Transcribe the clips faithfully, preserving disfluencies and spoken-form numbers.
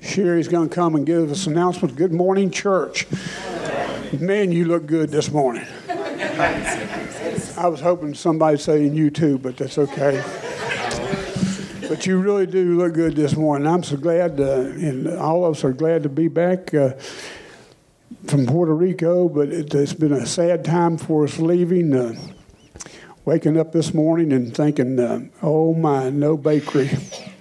Sherry's going to come and give us an announcement. Good morning, church. Man, you look good this morning. I was hoping somebody'd say you too, but that's okay. But you really do look good this morning. I'm so glad, uh, and all of us are glad to be back uh, from Puerto Rico, but it, it's been a sad time for us leaving. Uh, waking up this morning and thinking, uh, oh my, no bakery.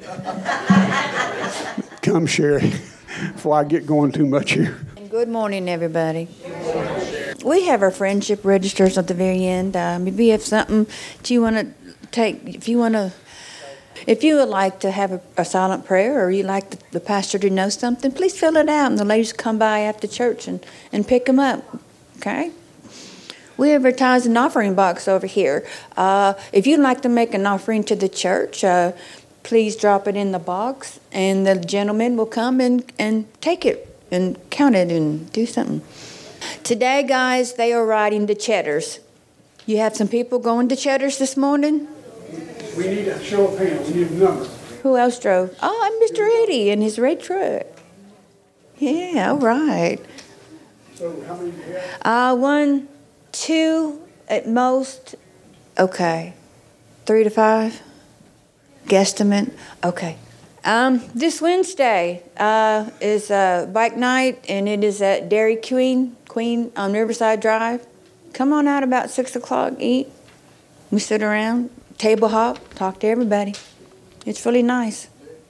Come, Sherry, before I get going too much here. Good morning, everybody. We have our friendship registers at the very end. Um, if you have something that you want to take, if you want to, if you would like to have a, a silent prayer, or you like the, the pastor to know something, please fill it out, and the ladies come by after church and, and pick them up. Okay? We advertise an offering box over here. Uh, if you'd like to make an offering to the church, uh, please drop it in the box, and the gentleman will come and, and take it and count it and do something. Today, guys, they are riding the Cheddars. You have some people going to Cheddars this morning? We need a show of hands. We need a number. Who else drove? Oh, I'm Mister Eddie in his red truck. Yeah, all right. So how many do you have? Uh, one, two at most. Okay. Three to five? Guesstimate? Okay. Um, this Wednesday uh, is uh, bike night, and it is at Dairy Queen, Queen on Riverside Drive. Come on out about six o'clock, eat. We sit around, table hop, talk to everybody. It's really nice.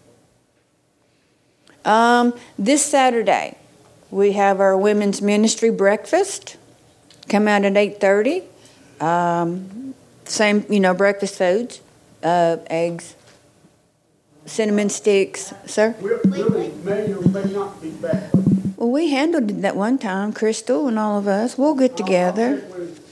Um, this Saturday, we have our women's ministry breakfast. Come out at eight thirty. Um, same, you know, breakfast foods, uh, eggs, cinnamon sticks, sir? We'll, we'll, may or may not be back. Well, we handled it that one time, Crystal and all of us. We'll get together.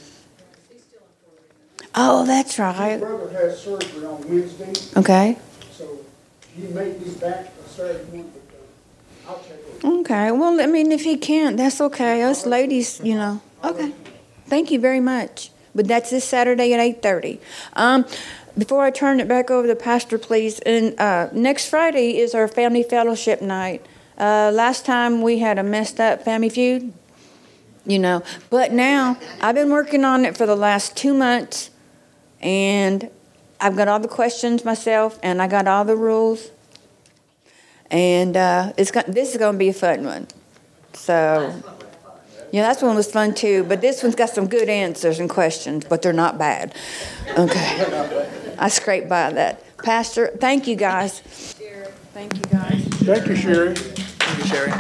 Oh, that's right. My brother has surgery on Wednesday. Okay. So he may be back a Saturday morning, but uh, I'll check with him. Okay. Well, I mean, if he can't, that's okay. Us ladies, you know. Okay. Thank you very much. But that's this Saturday at eight thirty. Um, Before I turn it back over to the pastor, please, and uh, next Friday is our family fellowship night. Uh, last time we had a messed up family feud, you know. But now I've been working on it for the last two months, and I've got all the questions myself, and I got all the rules, and uh, it's got, this is going to be a fun one. So, yeah, that one was fun too. But this one's got some good answers and questions, but they're not bad. Okay. I scraped by that. Pastor, thank you, guys. Thank you, guys. Thank you, Sherry. Thank you, Sherry.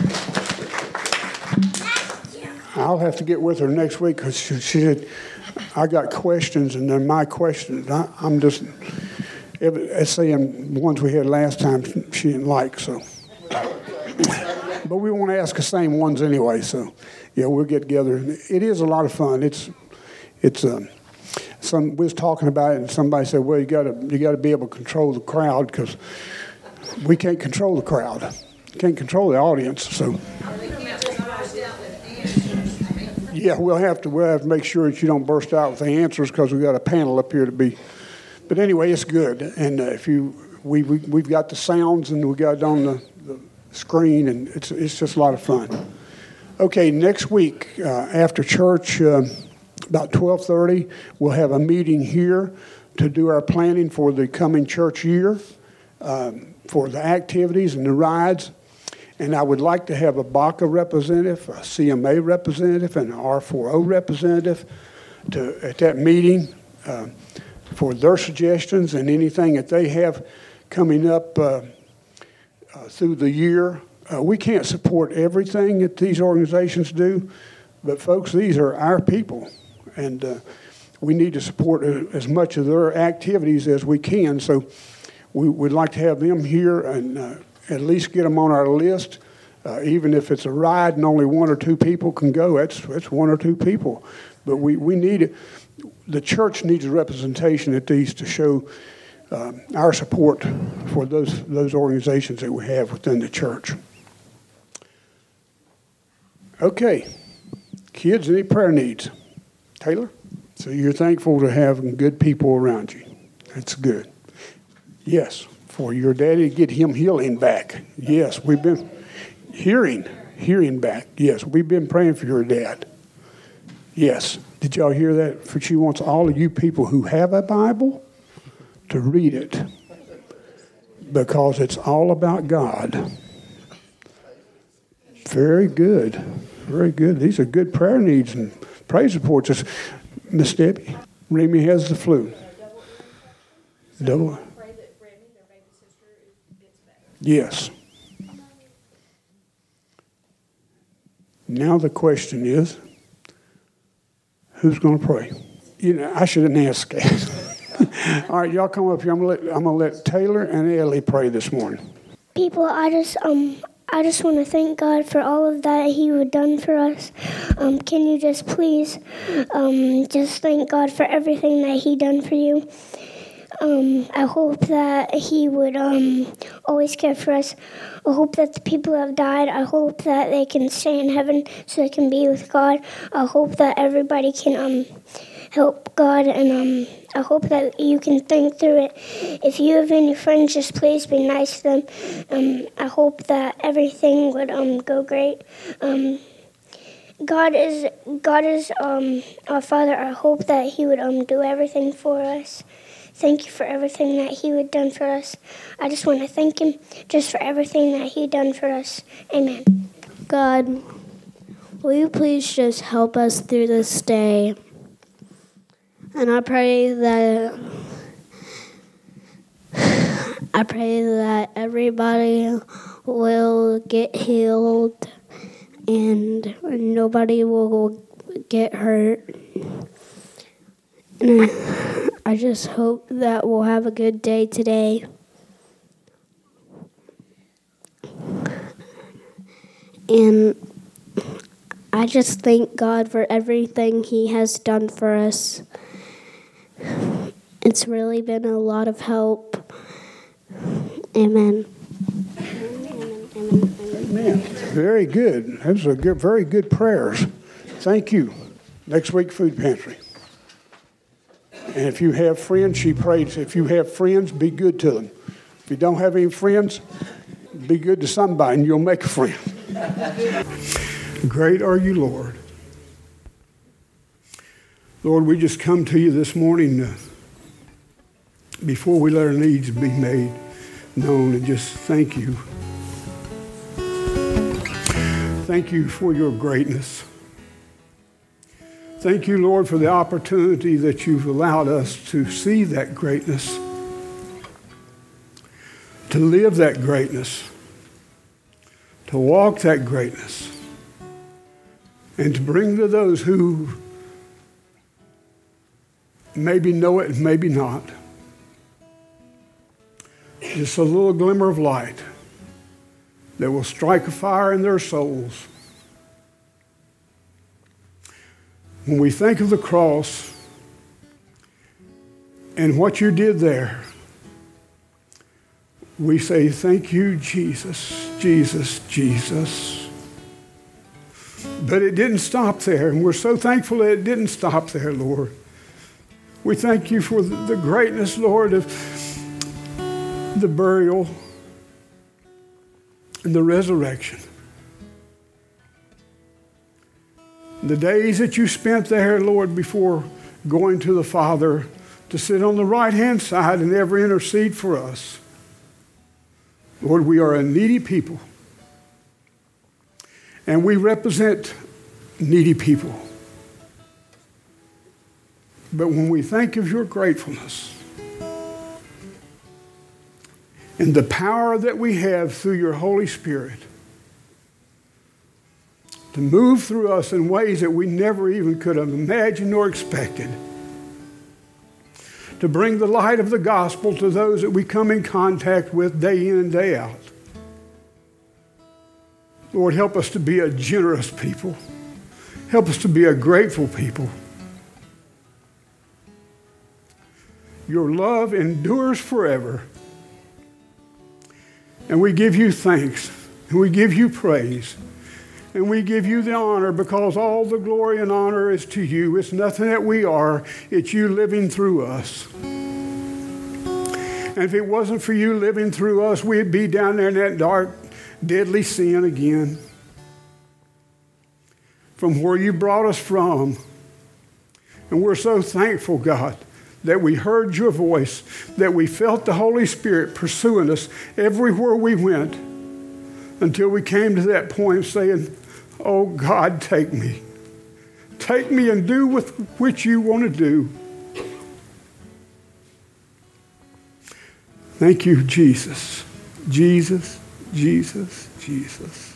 I'll have to get with her next week because she, she said, I got questions, and they're my questions. I, I'm just, it's saying ones we had last time she didn't like, so. But we won't ask the same ones anyway, so yeah, we'll get together. It is a lot of fun. It's, it's, um, Some we was talking about it, and somebody said, "Well, you got to you got to be able to control the crowd because we can't control the crowd, can't control the audience." So, yeah, we'll have to we'll have to make sure that you don't burst out with the answers because we got a panel up here to be. But anyway, it's good, and uh, if you we, we we've got the sounds and we got it on the, the screen, and it's it's just a lot of fun. Okay, next week uh, after church. Uh, About twelve thirty, we'll have a meeting here to do our planning for the coming church year, um, for the activities and the rides. And I would like to have a B A C A representative, a C M A representative, and an R four O representative to at that meeting uh, for their suggestions and anything that they have coming up uh, uh, through the year. Uh, we can't support everything that these organizations do, but folks, these are our people. And uh, we need to support as much of their activities as we can. So we would like to have them here and uh, at least get them on our list. Uh, even if it's a ride and only one or two people can go, that's, that's one or two people. But we, we need it. The church needs a representation at these to show uh, our support for those, those organizations that we have within the church. Okay. Kids, any prayer needs? Taylor? So you're thankful to have good people around you. That's good. Yes. for your daddy to get him healing back. Yes, we've been hearing, hearing back. Yes, we've been praying for your dad. Yes. Did y'all hear that? For she wants all of you people who have a Bible to read it, because it's all about God. Very good. Very good. These are good prayer needs and praise reports. Miss Debbie, Remy has the flu. Double. Yes. Now the question is, who's going to pray? You know, I shouldn't ask that. All right, y'all come up here. I'm going to let I'm going to let Taylor and Ellie pray this morning. People, I just um I just want to thank God for all of that He would done for us. Um, can you just please um just thank God for everything that He done for you? Um, I hope that He would um always care for us. I hope that the people who have died, I hope that they can stay in heaven so they can be with God. I hope that everybody can um help God, and um I hope that you can think through it. If you have any friends, just please be nice to them. Um, I hope that everything would um go great. Um, God is God is um our Father. I hope that He would um do everything for us. Thank you for everything that He would done for us. I just want to thank Him just for everything that He done for us. Amen. God, will you please just help us through this day? And I pray that I pray that everybody will get healed and nobody will get hurt. And I just hope that we'll have a good day today. And I just thank God for everything He has done for us. It's really been a lot of help. Amen. Amen. Amen. Amen. Very good. Those are good, very good prayers. Thank you. Next week, food pantry. And if you have friends, she prays, if you have friends, be good to them. If you don't have any friends, be good to somebody and you'll make a friend. Great are you, Lord. Lord, we just come to you this morning uh, before we let our needs be made known, and just thank you. Thank you for your greatness. Thank you, Lord, for the opportunity that you've allowed us to see that greatness, to live that greatness, to walk that greatness, and to bring to those who maybe know it and maybe not, just a little glimmer of light that will strike a fire in their souls. When we think of the cross and what you did there, we say, thank you, Jesus, Jesus, Jesus. But it didn't stop there, and we're so thankful that it didn't stop there, Lord. We thank you for the greatness, Lord, of the burial and the resurrection. The days that you spent there, Lord, before going to the Father to sit on the right-hand side and ever intercede for us. Lord, we are a needy people, and we represent needy people. But when we think of your gratefulness and the power that we have through your Holy Spirit to move through us in ways that we never even could have imagined or expected, to bring the light of the gospel to those that we come in contact with day in and day out. Lord, help us to be a generous people. Help us to be a grateful people. Your love endures forever. And we give you thanks, and we give you praise, and we give you the honor, because all the glory and honor is to you. It's nothing that we are. It's you living through us. And if it wasn't for you living through us, we'd be down there in that dark, deadly sin again. From where you brought us from. And we're so thankful, God, that we heard your voice, that we felt the Holy Spirit pursuing us everywhere we went until we came to that point saying, oh, God, take me. Take me and do with which you want to do. Thank you, Jesus. Jesus, Jesus, Jesus.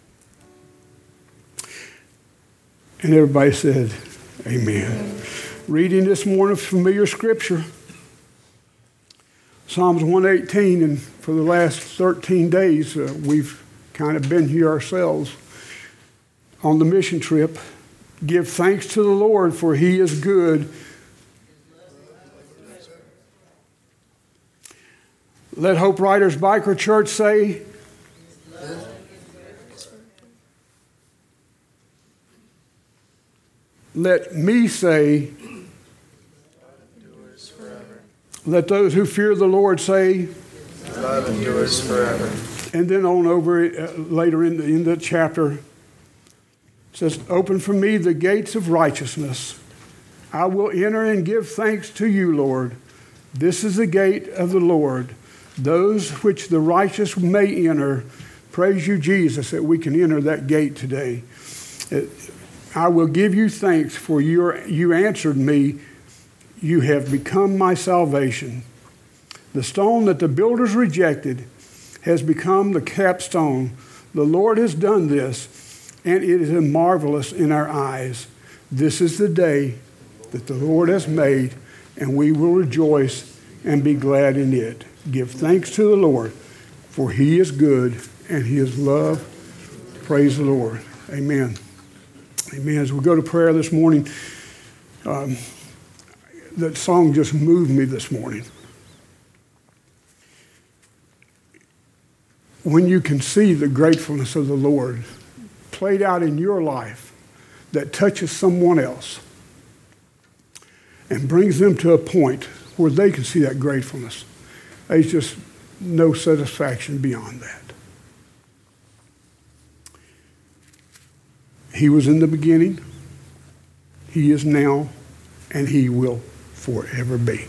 And everybody said, amen. Reading this morning familiar scripture, Psalms one eighteen, and for the last thirteen days, uh, we've kind of been here ourselves on the mission trip. Give thanks to the Lord, for he is good. Let Hope Riders Biker Church say, let me say, let those who fear the Lord say, love endures forever. And then on over uh, later in the, in the chapter, it says, open for me the gates of righteousness. I will enter and give thanks to you, Lord. This is the gate of the Lord. Those which the righteous may enter. Praise you, Jesus, that we can enter that gate today. It, I will give you thanks, for your, you answered me. You have become my salvation. The stone that the builders rejected has become the capstone. The Lord has done this, and it is marvelous in our eyes. This is the day that the Lord has made, and we will rejoice and be glad in it. Give thanks to the Lord, for he is good, and his love. Praise the Lord. Amen. Amen. As we go to prayer this morning, um, that song just moved me this morning. When you can see the gratefulness of the Lord played out in your life that touches someone else and brings them to a point where they can see that gratefulness, there's just no satisfaction beyond that. He was in the beginning, he is now, and he will forever be.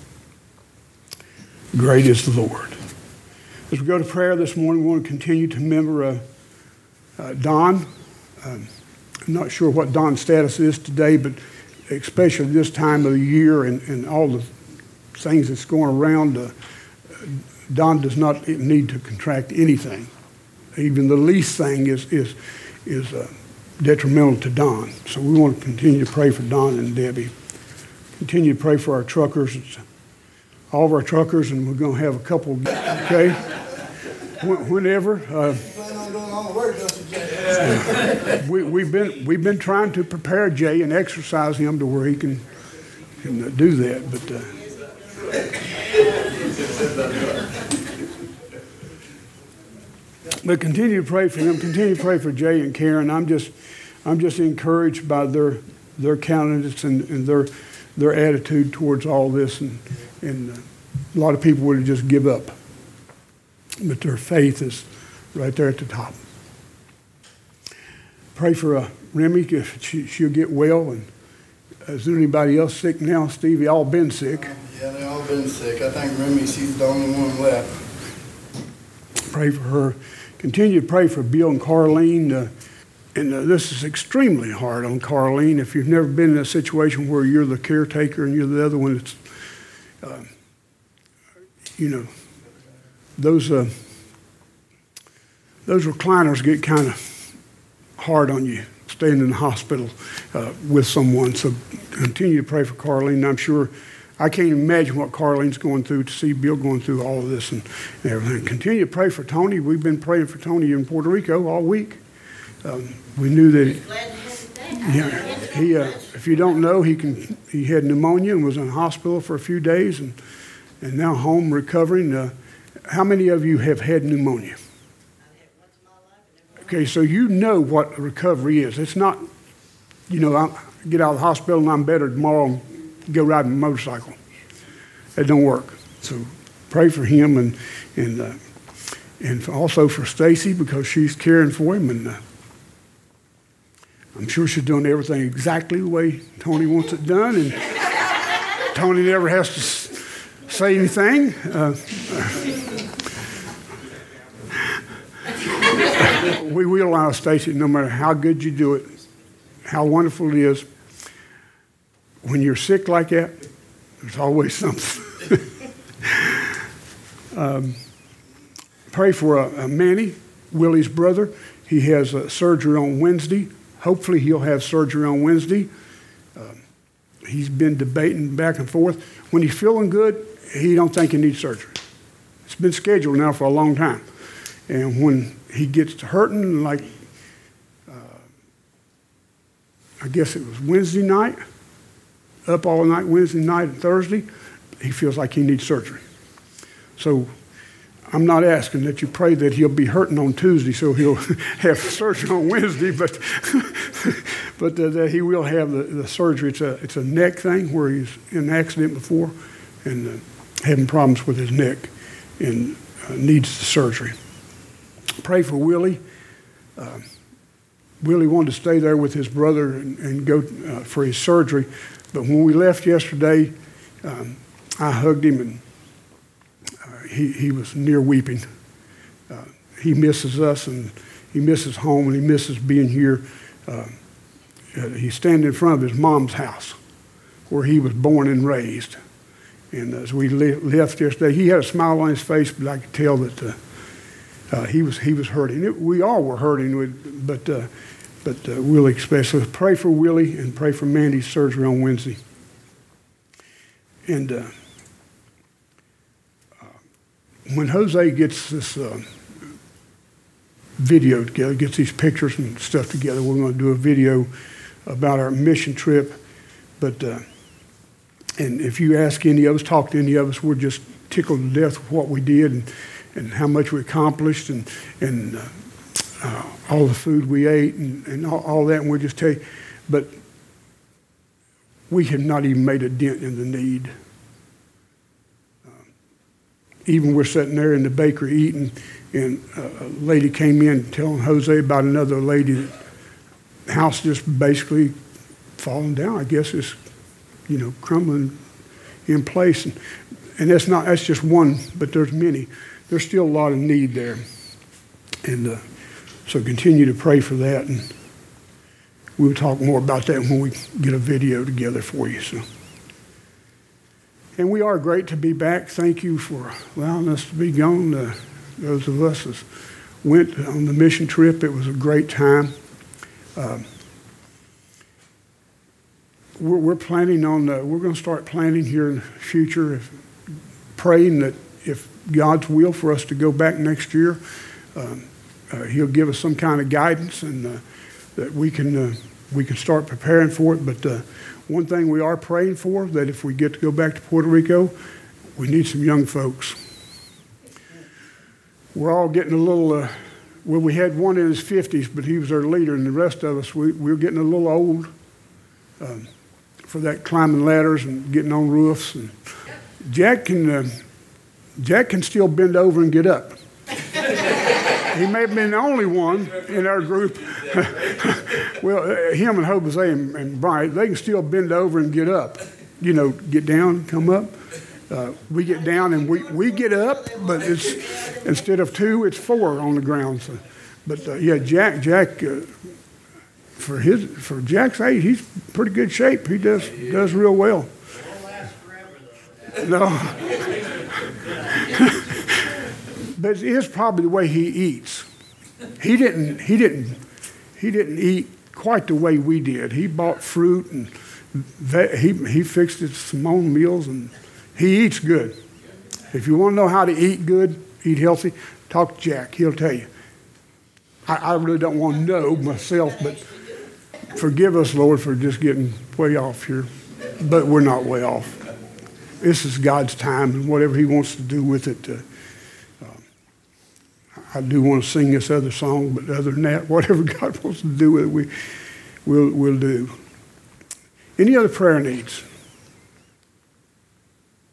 Great is the Lord. As we go to prayer this morning, we want to continue to remember uh, uh, Don. Um, I'm not sure what Don's status is today, but especially this time of the year and, and all the things that's going around, uh, Don does not need to contract anything. Even the least thing is is is uh, detrimental to Don. So we want to continue to pray for Don and Debbie. Continue to pray for our truckers, all of our truckers, and we're going to have a couple, okay? Whenever. Uh, we, we've been we've been trying to prepare Jay and exercise him to where he can can uh, do that, but. Uh, But continue to pray for them. Continue to pray for Jay and Karen. I'm just, I'm just encouraged by their, their countenance and, and their, their attitude towards all this. And, and uh, a lot of people would just give up, but their faith is right there at the top. Pray for uh, Remy if she, she'll get well. And is there anybody else sick now? Stevie, all been sick. Yeah, they all been sick. I think Remy, she's the only one left. Pray for her. Continue to pray for Bill and Carlene. Uh, and uh, this is extremely hard on Carlene. If you've never been in a situation where you're the caretaker and you're the other one, it's, uh, you know, those uh, those recliners get kind of hard on you, staying in the hospital uh, with someone. So continue to pray for Carlene. I'm sure. I can't imagine what Carlene's going through to see Bill going through all of this and everything. Continue to pray for Tony. We've been praying for Tony in Puerto Rico all week. Um, we knew that he, yeah, he uh, if you don't know, he can he had pneumonia and was in the hospital for a few days and, and now home recovering. Uh, how many of you have had pneumonia? Okay, so you know what recovery is. It's not, you know, I get out of the hospital and I'm better tomorrow and go riding a motorcycle. It don't work. So pray for him and and uh, and also for Stacy because she's caring for him, and uh, I'm sure she's doing everything exactly the way Tony wants it done, and Tony never has to s- say anything. Uh, we will allow Stacy, no matter how good you do it, how wonderful it is, when you're sick like that, there's always something. um, pray for uh, Manny, Willie's brother. He has uh, surgery on Wednesday. Hopefully he'll have surgery on Wednesday. Uh, he's been debating back and forth. When he's feeling good, he don't think he needs surgery. It's been scheduled now for a long time. And when he gets to hurting, like uh, I guess it was Wednesday night, up all night Wednesday night and Thursday, he feels like he needs surgery. So I'm not asking that you pray that he'll be hurting on Tuesday so he'll have surgery on Wednesday, but but uh, that he will have the, the surgery. It's a, it's a neck thing where he's in an accident before and uh, having problems with his neck and uh, needs the surgery. Pray for Willie. Uh, Willie wanted to stay there with his brother and, and go uh, for his surgery, but when we left yesterday, um, I hugged him and uh, he, he was near weeping. Uh, he misses us and he misses home and he misses being here. Uh, uh, he's standing in front of his mom's house where he was born and raised. And as we le- left yesterday, he had a smile on his face, but I could tell that uh, uh, he was he was hurting. It, we all were hurting, with, but uh, but uh, Willie especially. Pray for Willie and pray for Mandy's surgery on Wednesday. And uh, uh, when Jose gets this uh, video together, gets these pictures and stuff together, we're going to do a video about our mission trip. But uh, and if you ask any of us, talk to any of us, we're just tickled to death with what we did and, and how much we accomplished and and uh, uh, all the food we ate and, and all, all that. And we'll just tell you, but we have not even made a dent in the need. Uh, even we're sitting there in the bakery eating, and a lady came in telling Jose about another lady that the house just basically falling down. I guess it's, you know, crumbling in place. And, and that's not, that's just one, but there's many. There's still a lot of need there. And uh, so continue to pray for that. And we'll talk more about that when we get a video together for you. So, and we are great to be back. Thank you for allowing us to be gone. Uh, those of us that went on the mission trip, it was a great time. Uh, we're, we're planning on, uh, we're going to start planning here in the future, if, praying that if God's will for us to go back next year, um, uh, He'll give us some kind of guidance and uh, that we can uh, we can start preparing for it. But uh, one thing we are praying for, that if we get to go back to Puerto Rico, we need some young folks. We're all getting a little, uh, well, we had one in his fifties, but he was our leader, and the rest of us, we, we were getting a little old um, for that climbing ladders and getting on roofs. And Jack can, uh, Jack can still bend over and get up. He may have been the only one in our group. Well, uh, him and Jose and, and Brian, they can still bend over and get up. You know, get down, come up. Uh, we get down and we, we get up, but it's instead of two, it's four on the ground. So, but uh, yeah, Jack, Jack, uh, for his for Jack's age, he's pretty good shape. He does does real well. No, but it is probably the way he eats. He didn't he didn't he didn't eat quite the way we did. He bought fruit and ve- he he fixed his some own meals and. He eats good. If you want to know how to eat good, eat healthy, talk to Jack. He'll tell you. I, I really don't want to know myself, but forgive us, Lord, for just getting way off here. But we're not way off. This is God's time, and whatever He wants to do with it. Uh, uh, I do want to sing this other song, but other than that, whatever God wants to do with it, we, we'll, we'll do. Any other prayer needs?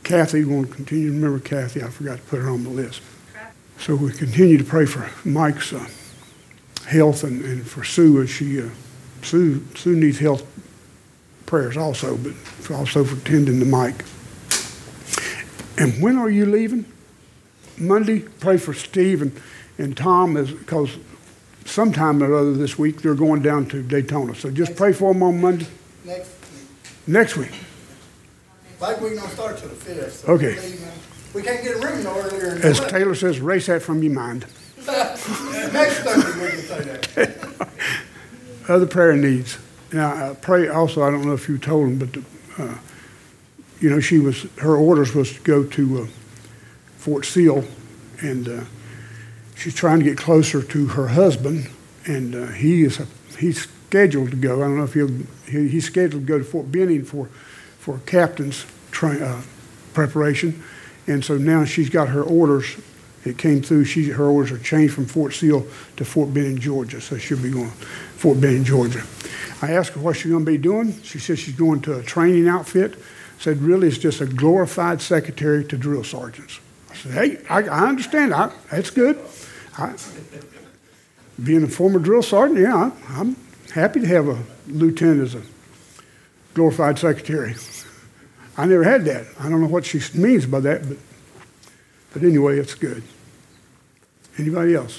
Kathy, we want to continue to remember Kathy. I forgot to put her on the list. So we continue to pray for Mike's uh, health and, and for Sue as she, uh, Sue, Sue needs health prayers also, but for also for tending to Mike. And when are you leaving? Monday? Pray for Steve and, and Tom, because sometime or other this week they're going down to Daytona. So just pray for them on Monday. Next week. Next week. Like we don't start till the fifth. So Okay. We can't get a room no earlier. than As that. Taylor says, erase that from your mind. Next Thursday we can say that. Other prayer needs. Now, I pray also, I don't know if you told them, but, the, uh, you know, she was, her orders was to go to uh, Fort Sill, and uh, she's trying to get closer to her husband, and uh, he is, he's scheduled to go. I don't know if he'll, he, he's scheduled to go to Fort Benning for, for captain's tra- uh, preparation, and so now she's got her orders. It came through. She, her orders are changed from Fort Sill to Fort Benning, Georgia, so she'll be going to Fort Benning, Georgia. I asked her what she's going to be doing. She said she's going to a training outfit. Said really it's just a glorified secretary to drill sergeants. I said, hey, I, I understand. I, that's good. I, being a former drill sergeant, yeah, I, I'm happy to have a lieutenant as a glorified secretary. I never had that. I don't know what she means by that, but but anyway, it's good. Anybody else?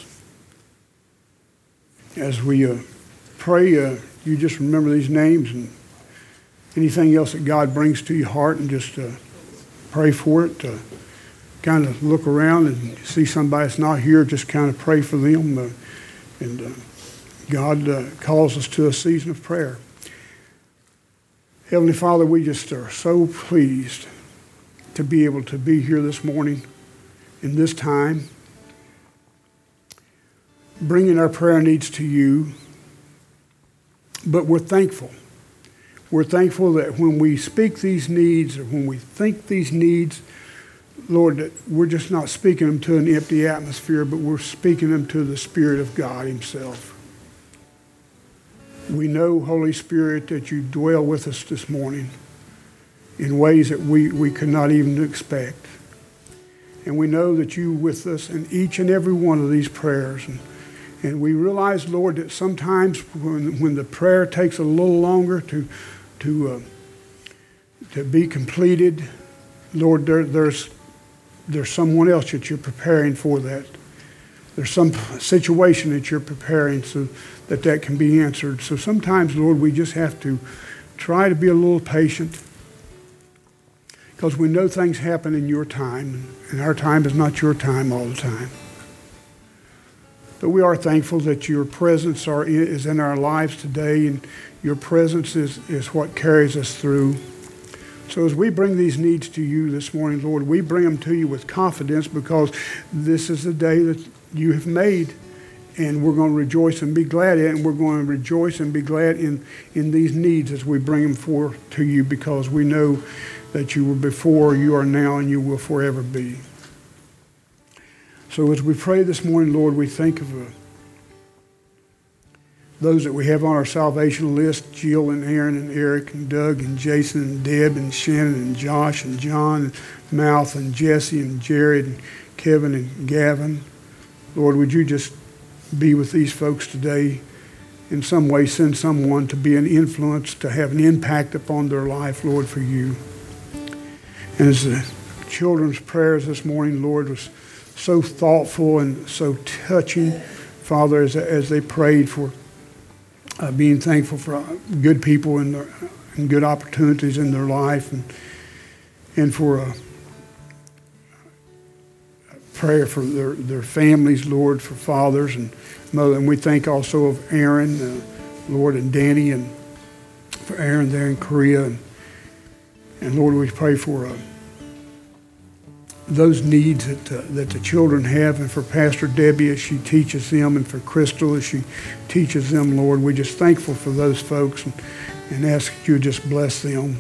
As we uh, pray, uh, you just remember these names and anything else that God brings to your heart, and just uh, pray for it. Uh, kind of look around and see somebody that's not here, just kind of pray for them. Uh, and uh, God uh, calls us to a season of prayer. Heavenly Father, we just are so pleased to be able to be here this morning in this time, bringing our prayer needs to you. But we're thankful. We're thankful that when we speak these needs, or when we think these needs, Lord, that we're just not speaking them to an empty atmosphere, but we're speaking them to the Spirit of God Himself. We know, Holy Spirit, that you dwell with us this morning in ways that we, we could not even expect. And we know that you with us in each and every one of these prayers. And, and we realize, Lord, that sometimes when, when the prayer takes a little longer to, to, uh, to be completed, Lord, there, there's, there's someone else that you're preparing for that. There's some situation that you're preparing so that that can be answered. So sometimes, Lord, we just have to try to be a little patient, because we know things happen in your time, and our time is not your time all the time. But we are thankful that your presence are, is in our lives today, and your presence is, is what carries us through. So as we bring these needs to you this morning, Lord, we bring them to you with confidence, because this is the day that you have made, and we're going to rejoice and be glad in it, and we're going to rejoice and be glad in, in these needs as we bring them forth to you, because we know that you were before, you are now, and you will forever be. So as we pray this morning, Lord, we think of uh, those that we have on our salvation list, Jill and Aaron and Eric and Doug and Jason and Deb and Shannon and Josh and John and Mouth and Jesse and Jared and Kevin and Gavin. Lord, would you just be with these folks today? In some way, send someone to be an influence, to have an impact upon their life, Lord, for you. And as the children's prayers this morning, Lord, was so thoughtful and so touching, Father, as, as they prayed for uh, being thankful for good people and, their, and good opportunities in their life, and, and for a prayer for their, their families, Lord, for fathers and mother. And we think also of Aaron, uh, Lord, and Danny, and for Aaron there in Korea. And, and Lord, we pray for uh, those needs that uh, that the children have, and for Pastor Debbie as she teaches them, and for Crystal as she teaches them, Lord. We're just thankful for those folks, and, and ask that you just bless them.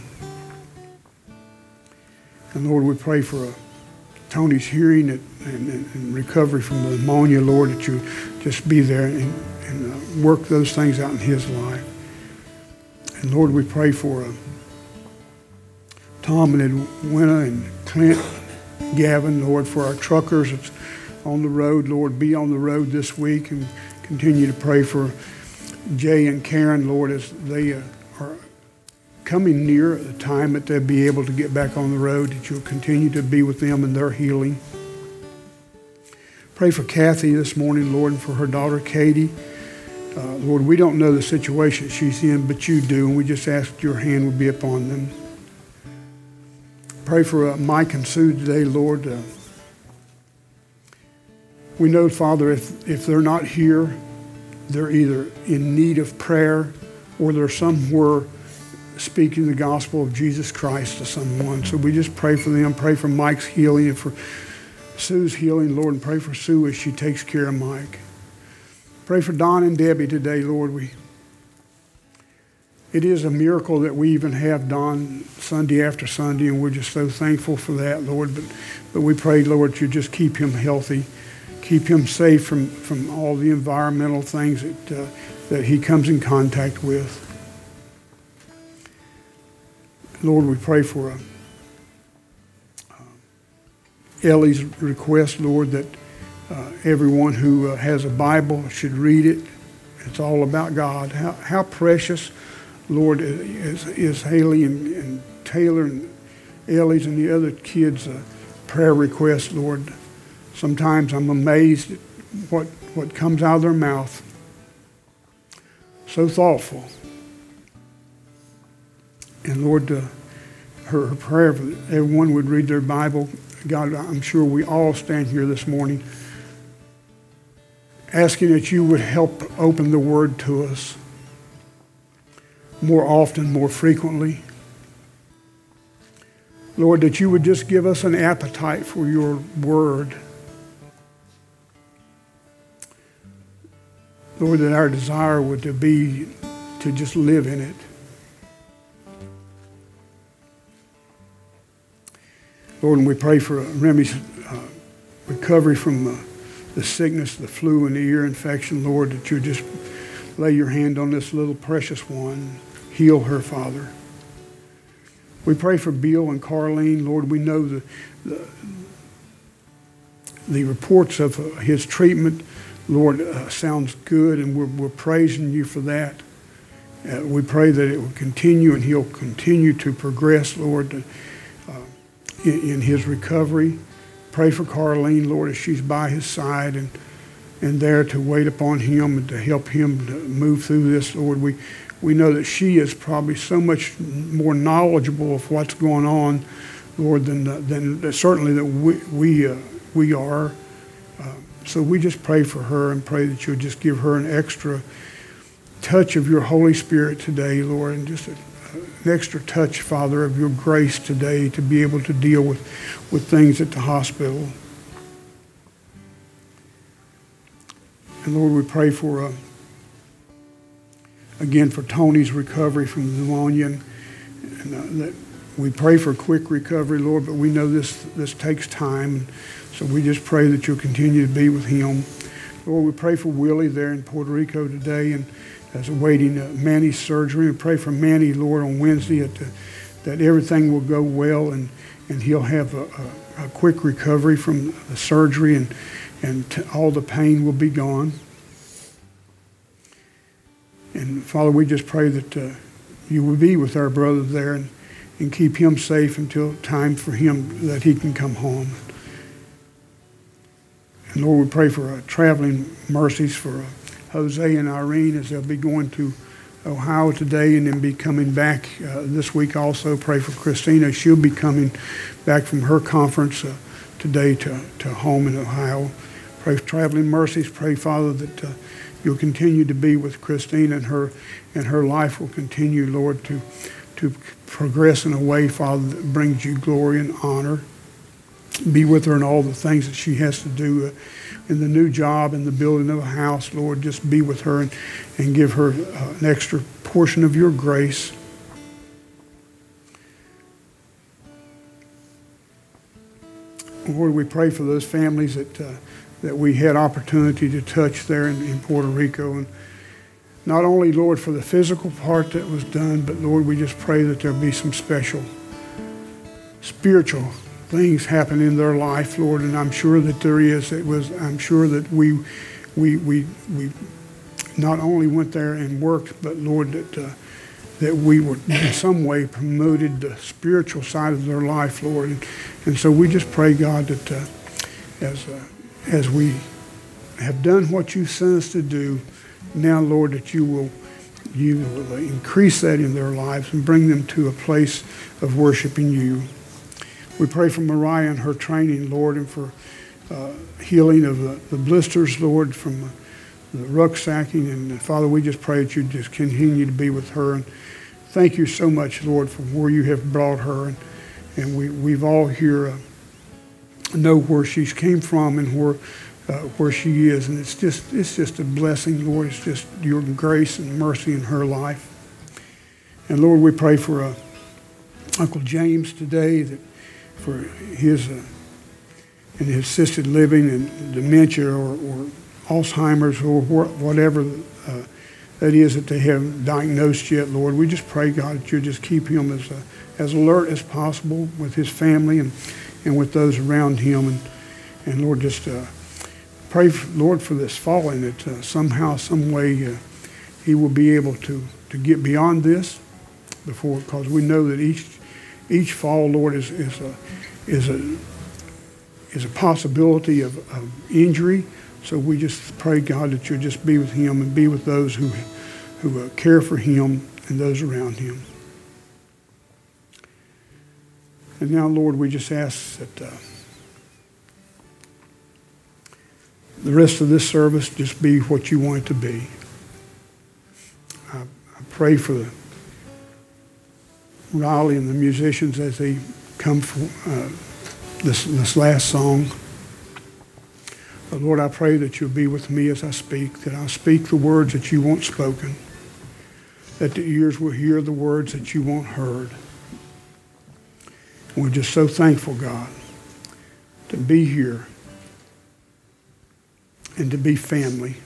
And Lord, we pray for uh, Tony's hearing and, and, and recovery from the pneumonia, Lord, that you just be there and, and uh, work those things out in his life. And Lord, we pray for uh, Tom and Edwina and Clint, Gavin, Lord, for our truckers that's on the road. Lord, be on the road this week, and continue to pray for Jay and Karen, Lord, as they uh, are coming near the time that they'll be able to get back on the road, that you'll continue to be with them in their healing. Pray for Kathy this morning, Lord, and for her daughter, Katie. Uh, Lord, we don't know the situation she's in, but you do, and we just ask that your hand would be upon them. Pray for uh, Mike and Sue today, Lord. Uh, we know, Father, if, if they're not here, they're either in need of prayer or they're somewhere speaking the gospel of Jesus Christ to someone. So we just pray for them. Pray for Mike's healing and for Sue's healing, Lord, and pray for Sue as she takes care of Mike. Pray for Don and Debbie today, Lord. We, it is a miracle that we even have Don Sunday after Sunday, and we're just so thankful for that, Lord. But, but we pray, Lord, you just keep him healthy, keep him safe from, from all the environmental things that, uh, that he comes in contact with. Lord, we pray for uh, uh, Ellie's request, Lord, that uh, everyone who uh, has a Bible should read it. It's all about God. How, how precious, Lord, is, is Haley and, and Taylor and Ellie's and the other kids' uh, prayer requests, Lord. Sometimes I'm amazed at what, what comes out of their mouth. So thoughtful. And Lord, uh, her, her prayer for everyone would read their Bible. God, I'm sure we all stand here this morning asking that you would help open the Word to us more often, more frequently. Lord, that you would just give us an appetite for your Word. Lord, that our desire would to be to just live in it. Lord, and we pray for Remy's uh, recovery from uh, the sickness, the flu, and the ear infection. Lord, that you just lay your hand on this little precious one. Heal her, Father. We pray for Bill and Carlene. Lord, we know the, the, the reports of uh, his treatment, Lord, uh, sounds good, and we're, we're praising you for that. Uh, we pray that it will continue, and he'll continue to progress, Lord, to, In, in his recovery. Pray for Carlene, Lord, as she's by his side and and there to wait upon him and to help him to move through this, Lord. We we know that she is probably so much more knowledgeable of what's going on, Lord, than than certainly that we we uh, we are. Uh, so we just pray for her and pray that you'll just give her an extra touch of your Holy Spirit today, Lord, and just a an extra touch, Father, of your grace today to be able to deal with, with things at the hospital. And Lord, we pray for, uh, again, for Tony's recovery from pneumonia. And, and uh, that we pray for quick recovery, Lord, but we know this, this takes time. So we just pray that you'll continue to be with him. Lord, we pray for Willie there in Puerto Rico today, and as awaiting uh, Manny's surgery. And pray for Manny, Lord, on Wednesday at the, that everything will go well and, and he'll have a, a, a quick recovery from the surgery, and, and t- all the pain will be gone. And Father, we just pray that uh, you will be with our brother there and, and keep him safe until time for him that he can come home. And Lord, we pray for uh, traveling mercies for uh, Jose and Irene as they'll be going to Ohio today and then be coming back uh, this week also. Pray for Christina. She'll be coming back from her conference uh, today to, to home in Ohio. Pray for traveling mercies. Pray, Father, that uh, you'll continue to be with Christina, and her and her life will continue, Lord, to, to progress in a way, Father, that brings you glory and honor. Be with her in all the things that she has to do uh, in the new job, in the building of a house. Lord, just be with her and, and give her uh, an extra portion of your grace. Lord, we pray for those families that uh, that we had opportunity to touch there in, in Puerto Rico. And not only, Lord, for the physical part that was done, but Lord, we just pray that there be some special spiritual things happen in their life, Lord, and I'm sure that there is. It was. I'm sure that we, we, we, we not only went there and worked, but Lord, that uh, that we were in some way promoted the spiritual side of their life, Lord, and, and so we just pray, God, that uh, as uh, as we have done what you sent us to do, now, Lord, that you will you will increase that in their lives and bring them to a place of worshiping you. We pray for Mariah and her training, Lord, and for uh, healing of the, the blisters, Lord, from the, the rucksacking. And uh, Father, we just pray that you just continue to be with her. And thank you so much, Lord, for where you have brought her. And, and we, we've all here uh, know where she's came from and where uh, where she is. And it's just it's just a blessing, Lord. It's just your grace and mercy in her life. And Lord, we pray for uh, Uncle James today, that for his uh, and his assisted living and dementia or, or Alzheimer's or whatever uh, that is that they haven't diagnosed yet, Lord. We just pray, God, that you just keep him as uh, as alert as possible with his family and, and with those around him. And, and Lord, just uh, pray, for, Lord, for this falling, that uh, somehow, some way uh, he will be able to, to get beyond this before, because we know that each each fall, Lord, is, is a is a is a possibility of, of injury. So we just pray, God, that you'll just be with him and be with those who who uh, care for him and those around him. And now, Lord, we just ask that uh, the rest of this service just be what you want it to be. I, I pray for the Riley and the musicians as they come for uh, this, this last song. But Lord, I pray that you'll be with me as I speak, that I'll speak the words that you want spoken, that the ears will hear the words that you want heard. And we're just so thankful, God, to be here and to be family.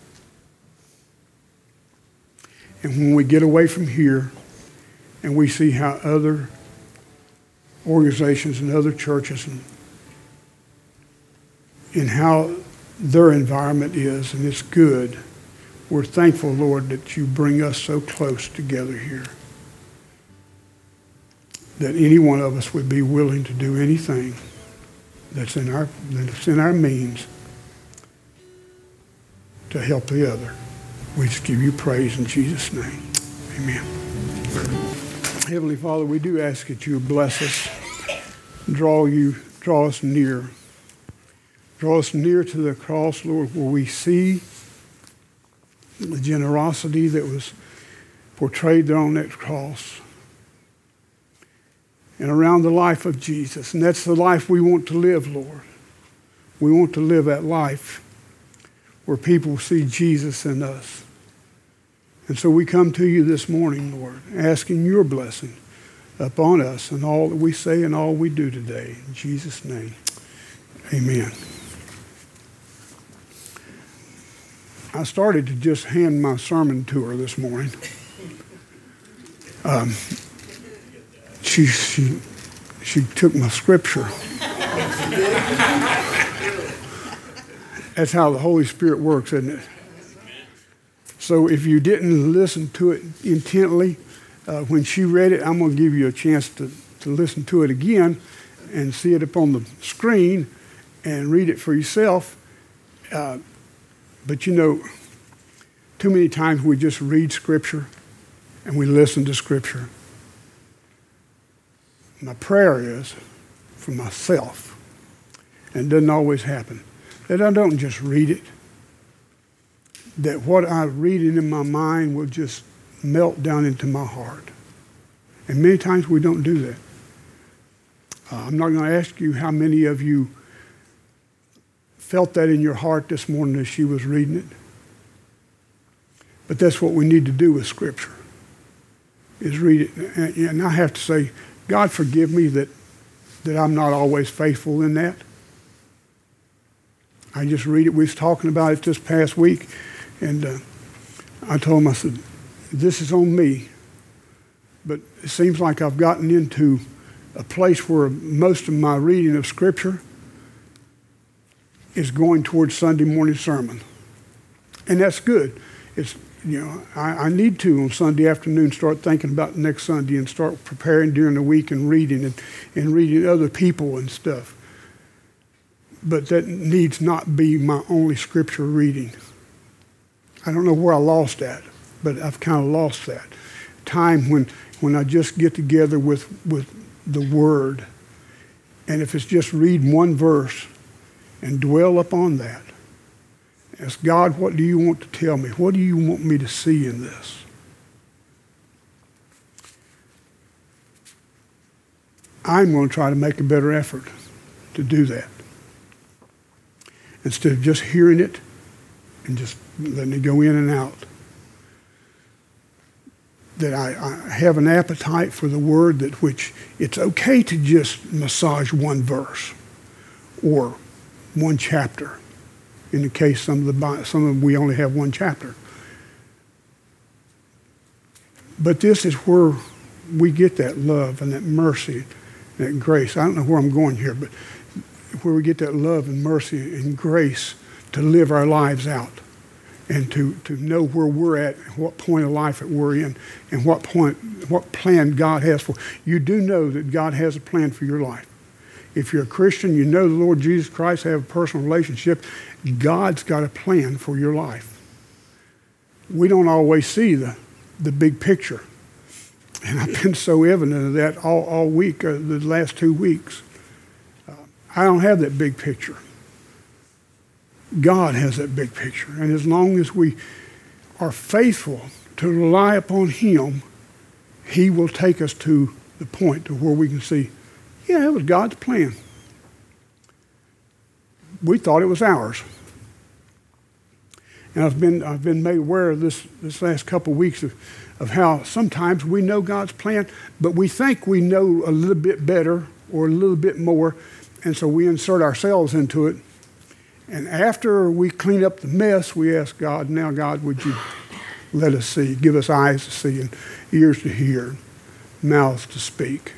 And when we get away from here, and we see how other organizations and other churches and, and how their environment is, and it's good. We're thankful, Lord, that you bring us so close together here, that any one of us would be willing to do anything that's in our that's in our means to help the other. We just give you praise in Jesus' name. Amen. Heavenly Father, we do ask that you bless us, draw you, draw us near. Draw us near to the cross, Lord, where we see the generosity that was portrayed there on that cross and around the life of Jesus. And that's the life we want to live, Lord. We want to live that life where people see Jesus in us. And so we come to you this morning, Lord, asking your blessing upon us and all that we say and all we do today. In Jesus' name, amen. I started to just hand my sermon to her this morning. Um, she, she, she took my scripture. That's how the Holy Spirit works, isn't it? So if you didn't listen to it intently, uh, when she read it, I'm going to give you a chance to, to listen to it again and see it up on the screen and read it for yourself. Uh, but you know, too many times we just read Scripture and we listen to Scripture. My prayer is for myself, and it doesn't always happen, that I don't just read it, that what I read it in my mind will just melt down into my heart. And many times we don't do that. Uh, I'm not going to ask you how many of you felt that in your heart this morning as she was reading it. But that's what we need to do with Scripture, is read it. And, and I have to say, God forgive me that, that I'm not always faithful in that. I just read it. We was talking about it this past week. And uh, I told him, I said, this is on me. But it seems like I've gotten into a place where most of my reading of Scripture is going towards Sunday morning sermon. And that's good. It's, you know, I, I need to on Sunday afternoon start thinking about next Sunday and start preparing during the week and reading and, and reading other people and stuff. But that needs not be my only Scripture reading. I don't know where I lost that, but I've kind of lost that. Time when, when I just get together with, with the Word, and if it's just read one verse and dwell upon that, ask God, what do you want to tell me? What do you want me to see in this? I'm going to try to make a better effort to do that. Instead of just hearing it and just letting it go in and out. That I, I have an appetite for the Word, that which it's okay to just massage one verse or one chapter. In the case some of the some of them we only have one chapter. But this is where we get that love and that mercy and that grace. I don't know where I'm going here, but where we get that love and mercy and grace to live our lives out and to, to know where we're at, what point of life that we're in, and what point, what plan God has for. You do know that God has a plan for your life. If you're a Christian, you know the Lord Jesus Christ, have a personal relationship, God's got a plan for your life. We don't always see the, the big picture. And I've been so evident of that all, all week, uh, the last two weeks. Uh, I don't have that big picture. God has that big picture. And as long as we are faithful to rely upon Him, He will take us to the point to where we can see, yeah, it was God's plan. We thought it was ours. And I've been I've been made aware of this this last couple of weeks of, of how sometimes we know God's plan, but we think we know a little bit better or a little bit more, and so we insert ourselves into it. And after we clean up the mess, we ask God, now God, would you let us see, give us eyes to see and ears to hear, mouths to speak.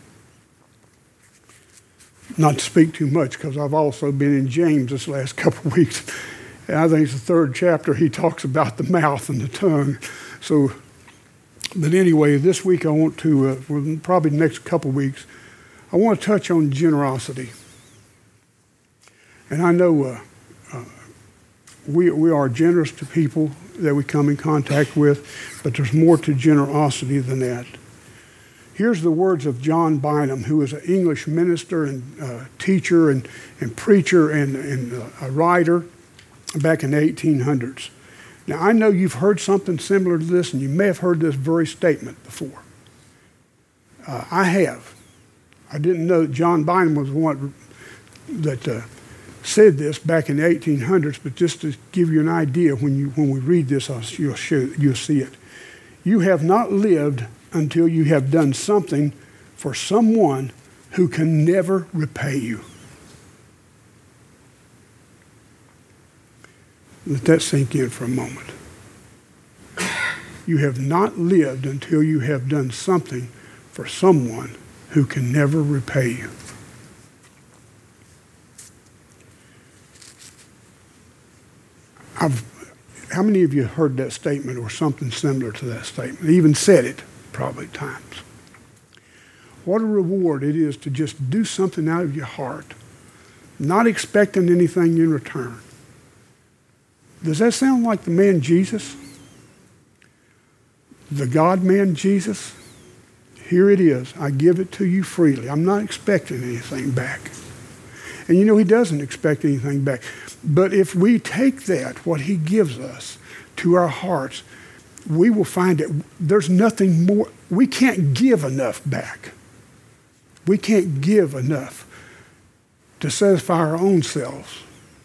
Not to speak too much, because I've also been in James this last couple of weeks. And I think it's the third chapter. He talks about the mouth and the tongue. So, but anyway, this week I want to, uh, well, probably the next couple of weeks, I want to touch on generosity. And I know uh, uh, we we are generous to people that we come in contact with, but there's more to generosity than that. Here's the words of John Bynum, who was an English minister and uh, teacher and, and preacher and, and uh, a writer back in the eighteen hundreds. Now, I know you've heard something similar to this, and you may have heard this very statement before. Uh, I have. I didn't know that John Bynum was the one that uh, said this back in the eighteen hundreds, but just to give you an idea, when you when we read this, I'll, you'll, show, you'll see it. You have not lived until you have done something for someone who can never repay you. Let that sink in for a moment. You have not lived until you have done something for someone who can never repay you. I've, how many of you heard that statement or something similar to that statement? Even said it probably times. What a reward it is to just do something out of your heart, not expecting anything in return. Does that sound like the man Jesus? The God-man Jesus? Here it is. I give it to you freely. I'm not expecting anything back. And you know, He doesn't expect anything back. But if we take that, what He gives us, to our hearts, we will find that there's nothing more. We can't give enough back. We can't give enough to satisfy our own selves.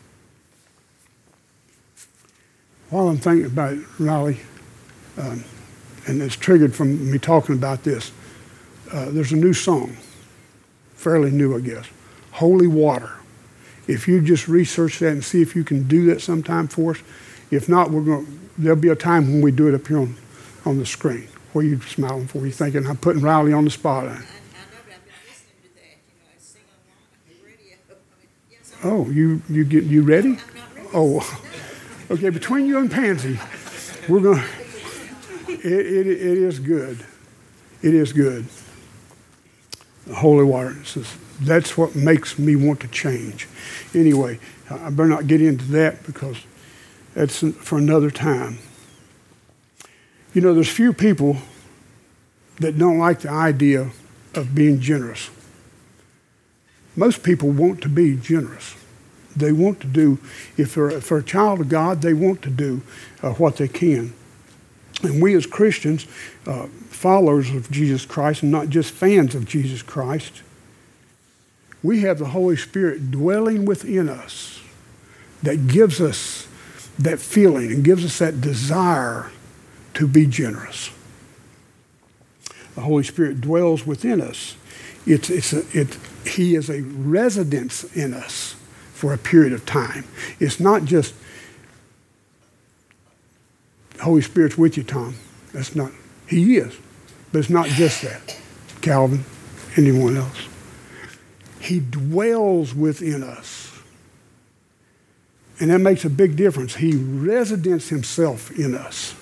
While I'm thinking about it, Riley, um, and it's triggered from me talking about this, uh, there's a new song, fairly new, I guess, Holy Water. If you just research that and see if you can do that sometime for us. If not, we're going. There'll be a time when we do it up here on, on the screen. What are you smiling for? You thinking I'm putting Riley on the spot? Oh, you you get you ready? Oh, okay. Between you and Pansy, we're gonna. It, it, it is good. It is good. Holy water. That's what makes me want to change. Anyway, I better not get into that because that's for another time. You know, there's few people that don't like the idea of being generous. Most people want to be generous. They want to do, if they're, if they're a child of God, they want to do uh, what they can. And we as Christians, uh, followers of Jesus Christ, and not just fans of Jesus Christ, we have the Holy Spirit dwelling within us that gives us that feeling and gives us that desire to be generous. The Holy Spirit dwells within us. It's, it's a, it, he is a residence in us for a period of time. It's not just, Holy Spirit's with you, Tom. That's not, he is. But it's not just that. Calvin, anyone else. He dwells within us. And that makes a big difference. He residents himself in us.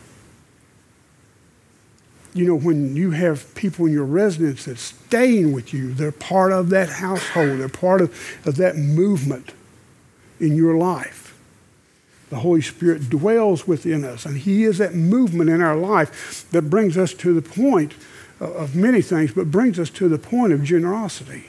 You know, when you have people in your residence that's staying with you, they're part of that household. They're part of, of that movement in your life. The Holy Spirit dwells within us, and he is that movement in our life that brings us to the point of many things, but brings us to the point of generosity.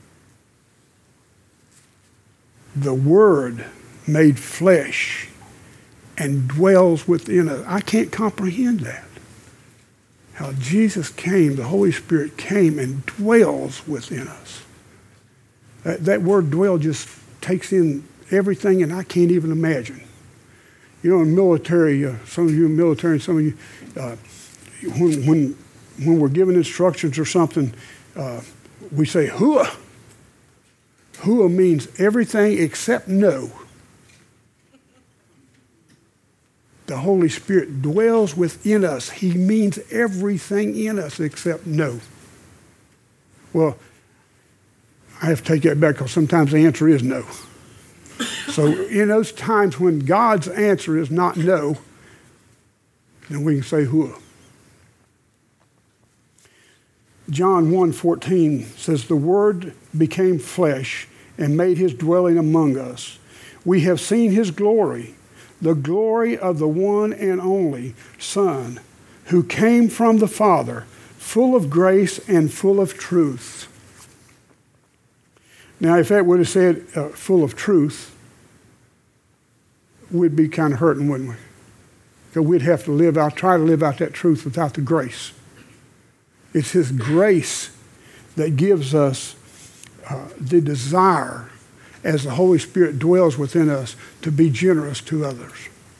The Word made flesh and dwells within us. I can't comprehend that. How Jesus came, the Holy Spirit came and dwells within us. That, that word dwell just takes in everything, and I can't even imagine. You know, in military, uh, some of you in military, and some of you, uh, when, when, when we're given instructions or something, uh, we say, hua. Hua means everything except no. The Holy Spirit dwells within us. He means everything in us except no. Well, I have to take that back because sometimes the answer is no. So in those times when God's answer is not no, then we can say hua. John one fourteen says, the Word became flesh and made his dwelling among us. We have seen his glory, the glory of the one and only Son, who came from the Father, full of grace and full of truth. Now, if that would have said uh, full of truth, we'd be kind of hurting, wouldn't we? Because we'd have to live out, try to live out that truth without the grace. It's his grace that gives us uh, the desire, as the Holy Spirit dwells within us, to be generous to others.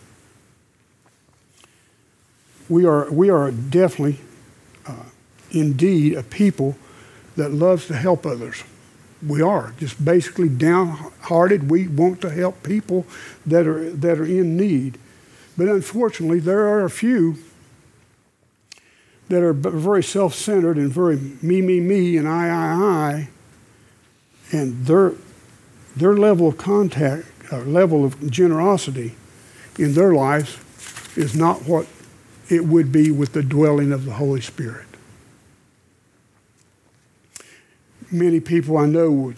We are, we are definitely, uh, indeed, a people that loves to help others. We are just basically downhearted. We want to help people that are that are in need. But unfortunately, there are a few that are very self-centered and very me, me, me, and I, I, I. And their their level of contact, uh, level of generosity in their lives is not what it would be with the dwelling of the Holy Spirit. Many people I know would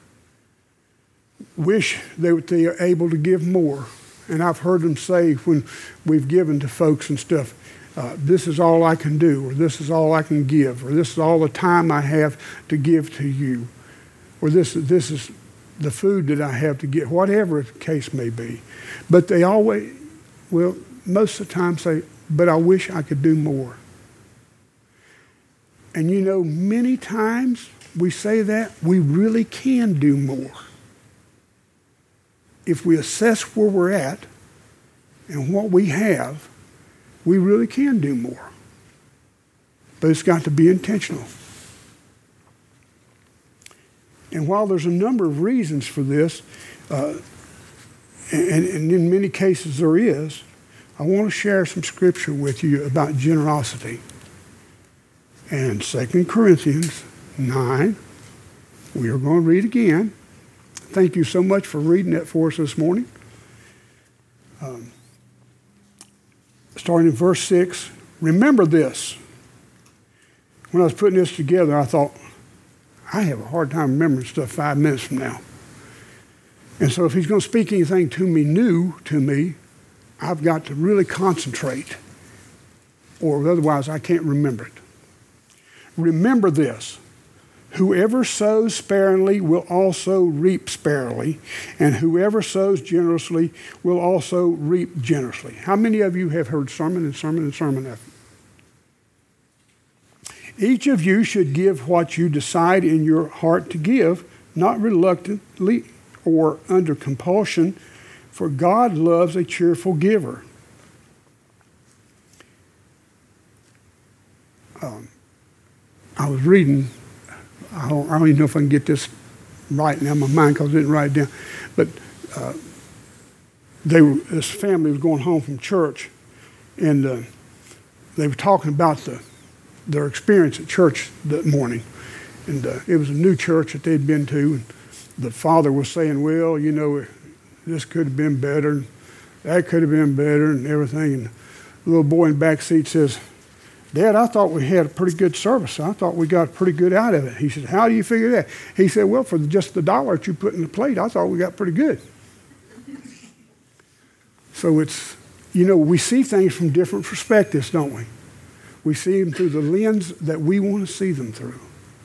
wish they were they are able to give more. And I've heard them say when we've given to folks and stuff, uh, this is all I can do, or this is all I can give, or this is all the time I have to give to you, or this, this is the food that I have to get, whatever the case may be. But they always, well, most of the time say, but I wish I could do more. And you know, many times we say that, we really can do more. If we assess where we're at and what we have, we really can do more. But it's got to be intentional. And while there's a number of reasons for this, uh, and, and in many cases there is, I want to share some scripture with you about generosity. And Second Corinthians nine, we are going to read again, thank you so much for reading that for us this morning. Um, starting in verse six, remember this. When I was putting this together, I thought, I have a hard time remembering stuff five minutes from now. And so if he's going to speak anything to me new to me, I've got to really concentrate, or otherwise I can't remember it. Remember this. Whoever sows sparingly will also reap sparingly, and whoever sows generously will also reap generously. How many of you have heard sermon and sermon and sermon after? Each of you should give what you decide in your heart to give, not reluctantly or under compulsion, for God loves a cheerful giver. Um, I was reading, I don't, I don't even know if I can get this right now in my mind because I didn't write it down, but uh, they were, this family was going home from church, and uh, they were talking about the their experience at church that morning. And uh, it was a new church that they'd been to. And the father was saying, well, you know, this could have been better. And that could have been better and everything. And the little boy in the back seat says, Dad, I thought we had a pretty good service. I thought we got pretty good out of it. He said, how do you figure that? He said, well, for just the dollar that you put in the plate, I thought we got pretty good. So it's, you know, we see things from different perspectives, don't we? We see them through the lens that we want to see them through.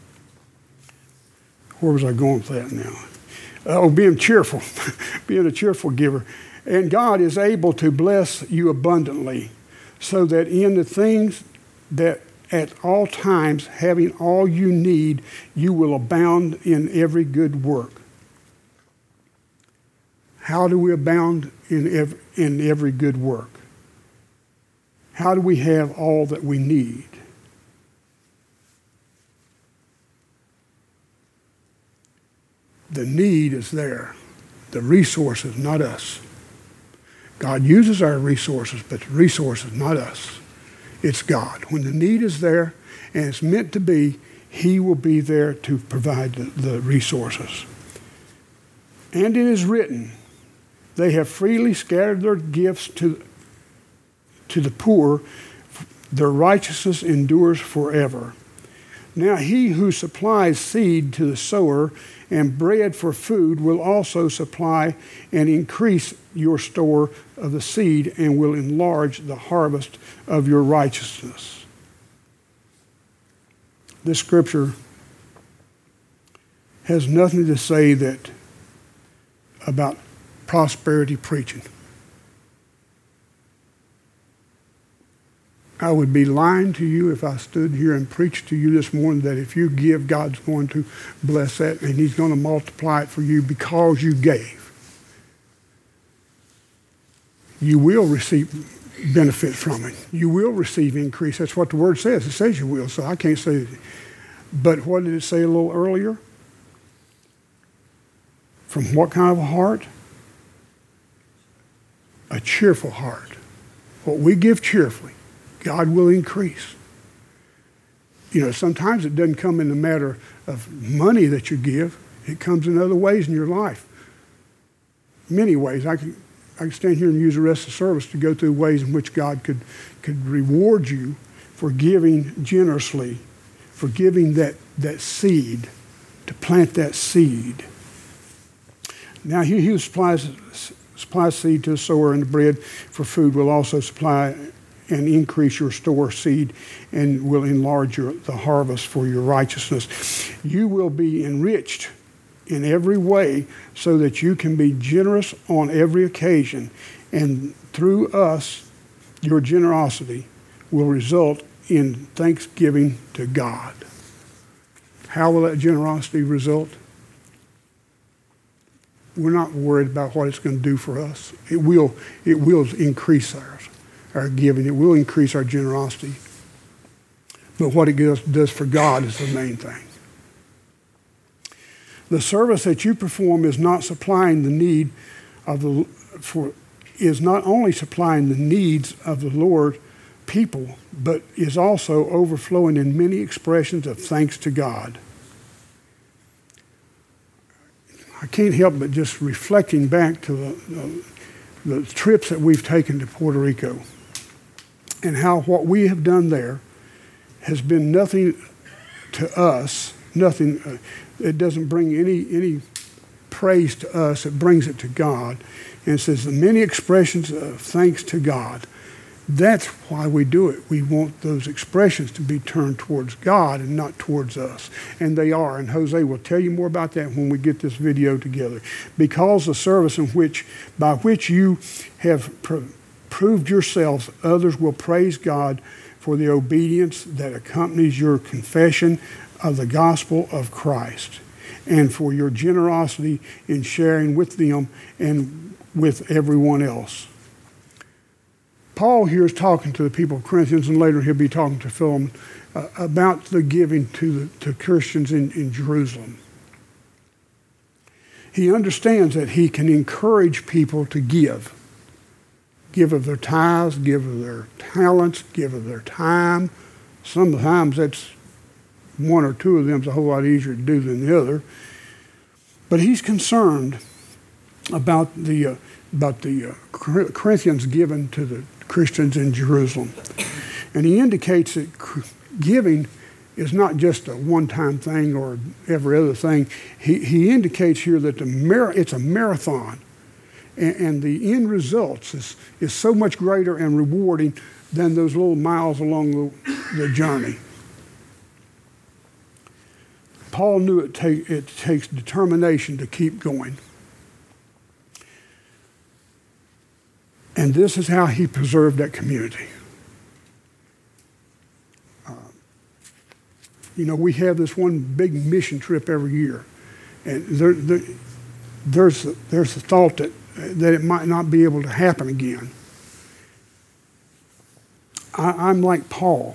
Where was I going with that now? Oh, being cheerful, being a cheerful giver. And God is able to bless you abundantly, so that in the things that at all times, having all you need, you will abound in every good work. How do we abound in every, in every good work? How do we have all that we need? The need is there. The resources, not us. God uses our resources, but the resources, not us. It's God. When the need is there and it's meant to be, He will be there to provide the, the resources. And it is written, they have freely scattered their gifts to To the poor, their righteousness endures forever. Now he who supplies seed to the sower and bread for food will also supply and increase your store of the seed and will enlarge the harvest of your righteousness. This scripture has nothing to say that about prosperity preaching. I would be lying to you if I stood here and preached to you this morning that if you give, God's going to bless that and He's going to multiply it for you because you gave. You will receive benefit from it. You will receive increase. That's what the Word says. It says you will, so I can't say it. But what did it say a little earlier? From what kind of a heart? A cheerful heart. What we give cheerfully, God will increase. You know, sometimes it doesn't come in the matter of money that you give. It comes in other ways in your life. Many ways. I can, I can stand here and use the rest of the service to go through ways in which God could, could reward you for giving generously, for giving that, that seed, to plant that seed. Now, he who supplies, supplies seed to the sower and the bread for food will also supply and increase your store seed and will enlarge your, the harvest for your righteousness. You will be enriched in every way so that you can be generous on every occasion. And through us, your generosity will result in thanksgiving to God. How will that generosity result? We're not worried about what it's going to do for us. It will, it will increase ours. Our giving, it will increase our generosity. But what it does, does for God is the main thing. The service that you perform is not supplying the need of the for is not only supplying the needs of the Lord people, but is also overflowing in many expressions of thanks to God. I can't help but just reflecting back to the, the, the trips that we've taken to Puerto Rico and how what we have done there has been nothing to us, nothing, uh, it doesn't bring any, any praise to us, it brings it to God. And it says the many expressions of thanks to God. That's why we do it. We want those expressions to be turned towards God and not towards us. And they are. And Jose will tell you more about that when we get this video together. Because the service in which, by which you have pr- proved yourselves, others will praise God for the obedience that accompanies your confession of the gospel of Christ, and for your generosity in sharing with them and with everyone else. Paul here is talking to the people of Corinthians, and later he'll be talking to Philemon uh, about the giving to the to Christians in, in Jerusalem. He understands that he can encourage people to give. Give of their tithes, give of their talents, give of their time. Sometimes that's one or two of them is a whole lot easier to do than the other. But he's concerned about the uh, about the uh, Corinthians given to the Christians in Jerusalem. And he indicates that giving is not just a one-time thing or every other thing. He, he indicates here that the mar- it's a marathon, and, and the end results is, is so much greater and rewarding than those little miles along the, the journey. Paul knew it, take, it takes determination to keep going. And this is how he preserved that community. Uh, you know, we have this one big mission trip every year. And there, there, there's, there's a thought that, that it might not be able to happen again. I, I'm like Paul.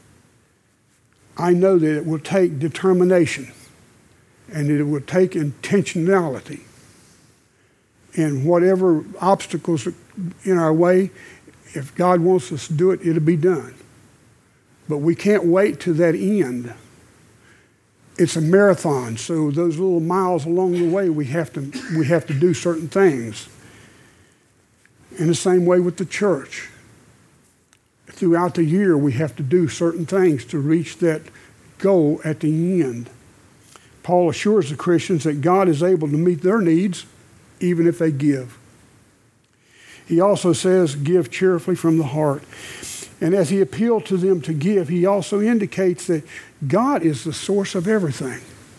I know that it will take determination and that it will take intentionality. And whatever obstacles are in our way, if God wants us to do it, it'll be done. But we can't wait to that end. It's a marathon, so those little miles along the way, we have to we have to do certain things. In the same way with the church. Throughout the year, we have to do certain things to reach that goal at the end. Paul assures the Christians that God is able to meet their needs even if they give. He also says, give cheerfully from the heart. And as he appealed to them to give, he also indicates that God is the source of everything.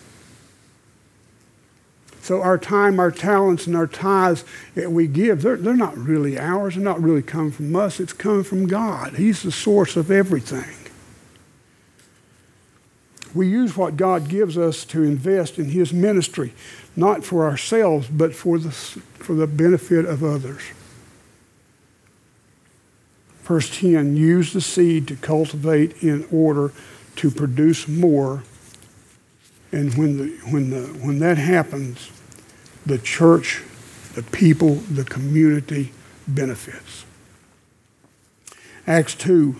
So our time, our talents, and our tithes that we give, they're, they're not really ours. They're not really coming from us. It's coming from God. He's the source of everything. We use what God gives us to invest in his ministry, not for ourselves, but for the, for the benefit of others. Verse ten, use the seed to cultivate in order to produce more. And when the, when the, when that happens, the church, the people, the community benefits. Acts two,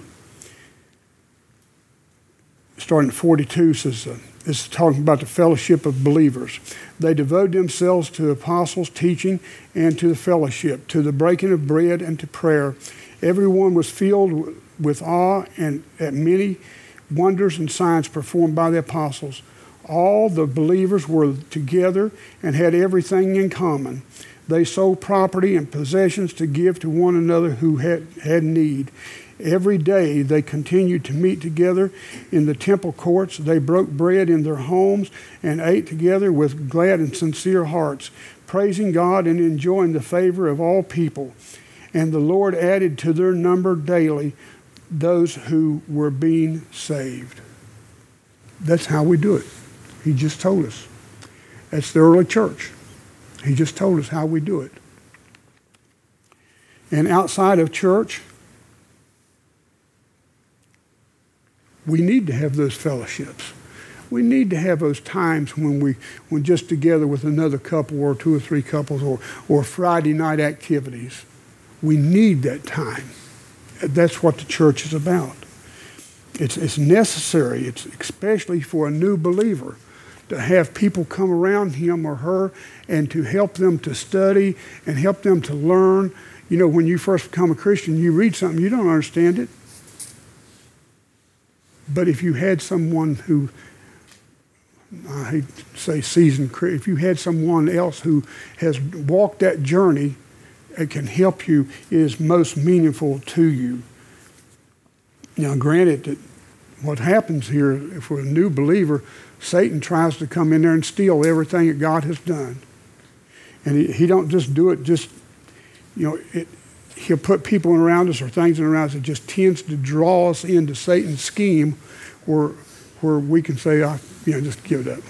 starting at forty-two, says, uh, this is talking about the fellowship of believers. They devoted themselves to the apostles' teaching and to the fellowship, to the breaking of bread and to prayer. Everyone was filled with awe and at many wonders and signs performed by the apostles. All the believers were together and had everything in common. They sold property and possessions to give to one another who had, had need. Every day they continued to meet together in the temple courts. They broke bread in their homes and ate together with glad and sincere hearts, praising God and enjoying the favor of all people. And the Lord added to their number daily those who were being saved. That's how we do it. He just told us. That's the early church. He just told us how we do it. And outside of church, we need to have those fellowships. We need to have those times when we, when just together with another couple or two or three couples or, or Friday night activities. We need that time. That's what the church is about. It's, it's necessary, it's especially for a new believer, to have people come around him or her and to help them to study and help them to learn. You know, when you first become a Christian, you read something, you don't understand it. But if you had someone who, I hate to say seasoned, if you had someone else who has walked that journey, it can help you, it is most meaningful to you. Now, granted that what happens here, if we're a new believer, Satan tries to come in there and steal everything that God has done. And he, he don't just do it just, you know, it, he'll put people around us or things around us that just tends to draw us into Satan's scheme where, where we can say, I, you know, just give it up.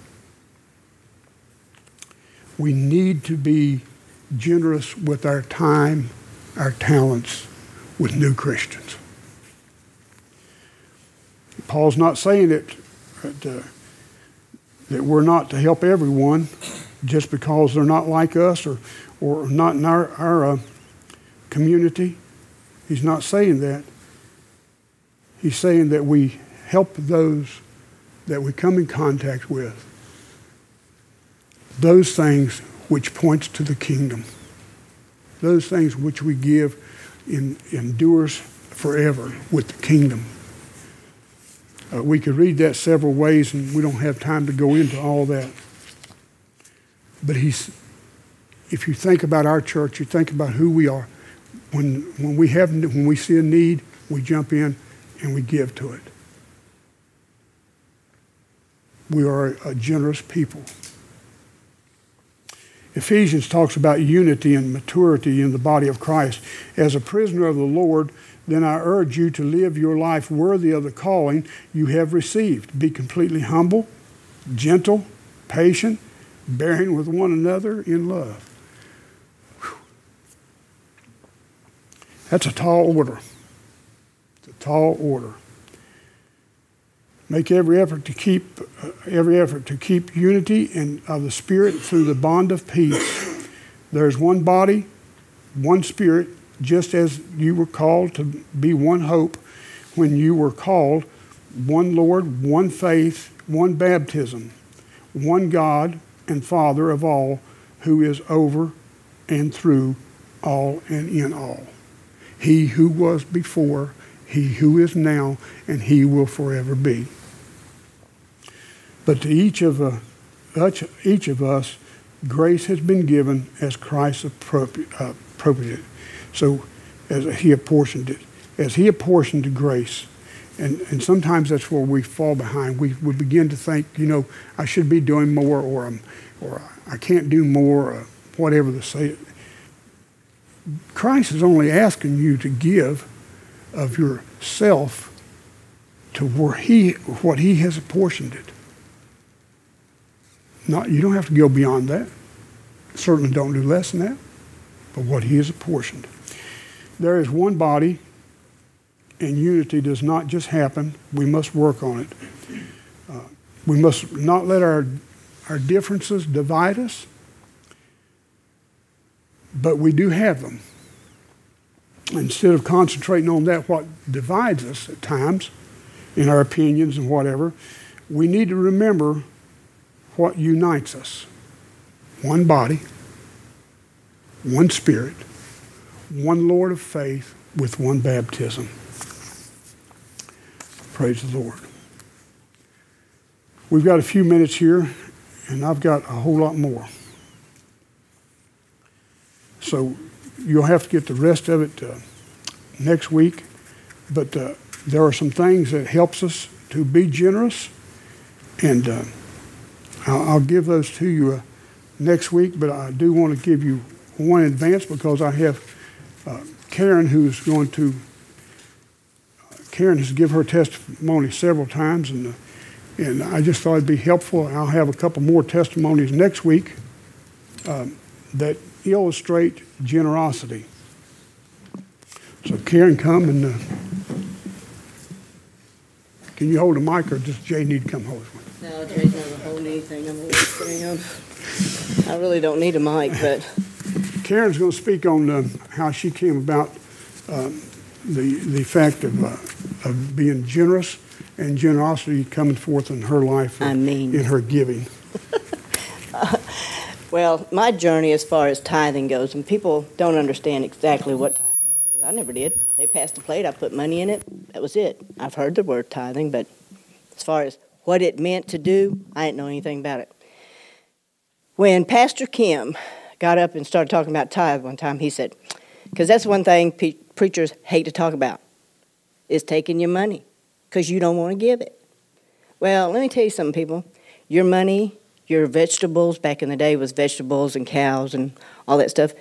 We need to be generous with our time, our talents, with new Christians. Paul's not saying that, that, uh, that we're not to help everyone just because they're not like us or, or not in our, our uh, community. He's not saying that. He's saying that we help those that we come in contact with. Those things which points to the kingdom. Those things which we give in, endures forever with the kingdom. Uh, we could read that several ways, and we don't have time to go into all that. But he's, if you think about our church, you think about who we are. When when we have when we see a need, we jump in and we give to it. We are a generous people. Ephesians talks about unity and maturity in the body of Christ. As a prisoner of the Lord, then I urge you to live your life worthy of the calling you have received. Be completely humble, gentle, patient, bearing with one another in love. Whew. That's a tall order. It's a tall order. Make every effort to keep uh, every effort to keep unity and of the Spirit through the bond of peace. There is one body, one Spirit, just as you were called to be one hope when you were called, one Lord, one faith, one baptism, one God and Father of all, who is over and through all and in all. He who was before, he who is now, and he will forever be. But to each of, uh, each of us, grace has been given as Christ appropriate. Uh, appropriate. So as he apportioned it, as he apportioned the grace, and, and sometimes that's where we fall behind. We, we begin to think, you know, I should be doing more, or I'm, or I can't do more, or whatever the say. Christ is only asking you to give of yourself to where he, what he has apportioned it. Not, you don't have to go beyond that. Certainly don't do less than that. But what he has apportioned. There is one body, and unity does not just happen. We must work on it. Uh, we must not let our, our differences divide us, but we do have them. Instead of concentrating on that, what divides us at times, in our opinions and whatever, we need to remember what unites us. One body, one Spirit, one Lord of faith with one baptism. Praise the Lord. We've got a few minutes here, and I've got a whole lot more. So you'll have to get the rest of it uh, next week. But uh, there are some things that helps us to be generous, and uh, I'll, I'll give those to you uh, next week. But I do want to give you one in advance because I have uh, Karen who's going to. Uh, Karen has given her testimony several times, and uh, and I just thought it'd be helpful. I'll have a couple more testimonies next week um, that illustrate generosity. So Karen, come and uh, can you hold a mic, or does Jay need to come hold one? No, Jay's never holding anything. I'm going to stand. I really don't need a mic, but Karen's going to speak on uh, how she came about uh, the the fact of uh, of being generous and generosity coming forth in her life, I mean. in her giving. Well, my journey as far as tithing goes, and people don't understand exactly what tithing is, because I never did. They passed the plate, I put money in it, that was it. I've heard the word tithing, but as far as what it meant to do, I didn't know anything about it. When Pastor Kim got up and started talking about tithe one time, he said, because that's one thing pe- preachers hate to talk about, is taking your money, because you don't want to give it. Well, let me tell you something, people. Your money, your vegetables, back in the day was vegetables and cows and all that stuff,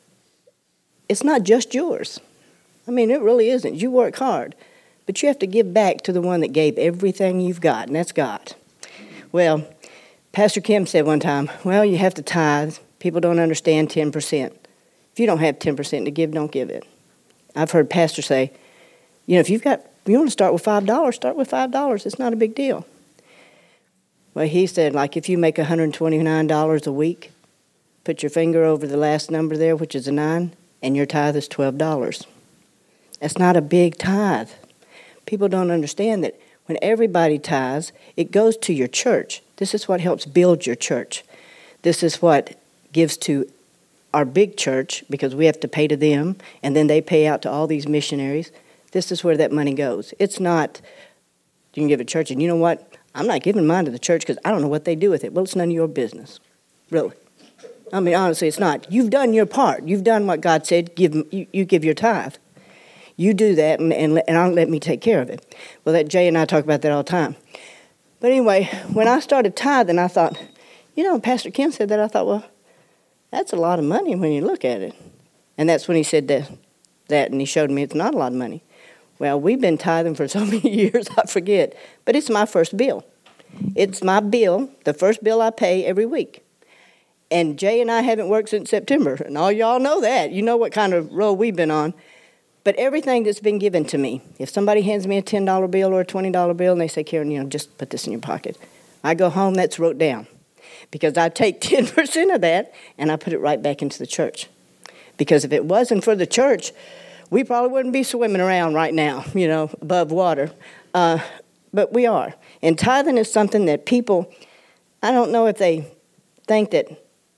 it's not just yours. I mean, it really isn't. You work hard, but you have to give back to the one that gave everything you've got, and that's God. Well, Pastor Kim said one time, well, you have to tithe. People don't understand ten percent. If you don't have ten percent to give, don't give it. I've heard pastors say, you know, if you've got, if you want to start with five dollars, start with five dollars. It's not a big deal. Well, he said, like, if you make one hundred twenty-nine dollars a week, put your finger over the last number there, which is a nine, and your tithe is twelve dollars. That's not a big tithe. People don't understand that when everybody tithes, it goes to your church. This is what helps build your church. This is what gives to our big church, because we have to pay to them, and then they pay out to all these missionaries. This is where that money goes. It's not, you can give it to church, and you know what? I'm not giving mine to the church because I don't know what they do with it. Well, it's none of your business, really. I mean, honestly, it's not. You've done your part. You've done what God said. Give you, you give your tithe. You do that, and, and, and I'll let me take care of it. Well, that Jay and I talk about that all the time. But anyway, when I started tithing, I thought, you know, Pastor Kim said that. I thought, well, that's a lot of money when you look at it. And that's when he said that, that and he showed me it's not a lot of money. Well, we've been tithing for so many years, I forget. But it's my first bill. It's my bill, the first bill I pay every week. And Jay and I haven't worked since September. And all y'all know that. You know what kind of road we've been on. But everything that's been given to me, if somebody hands me a ten dollar bill or a twenty dollar bill and they say, Karen, you know, just put this in your pocket. I go home, that's wrote down. Because I take ten percent of that and I put it right back into the church. Because if it wasn't for the church, we probably wouldn't be swimming around right now, you know, above water. Uh, but we are. And tithing is something that people, I don't know if they think that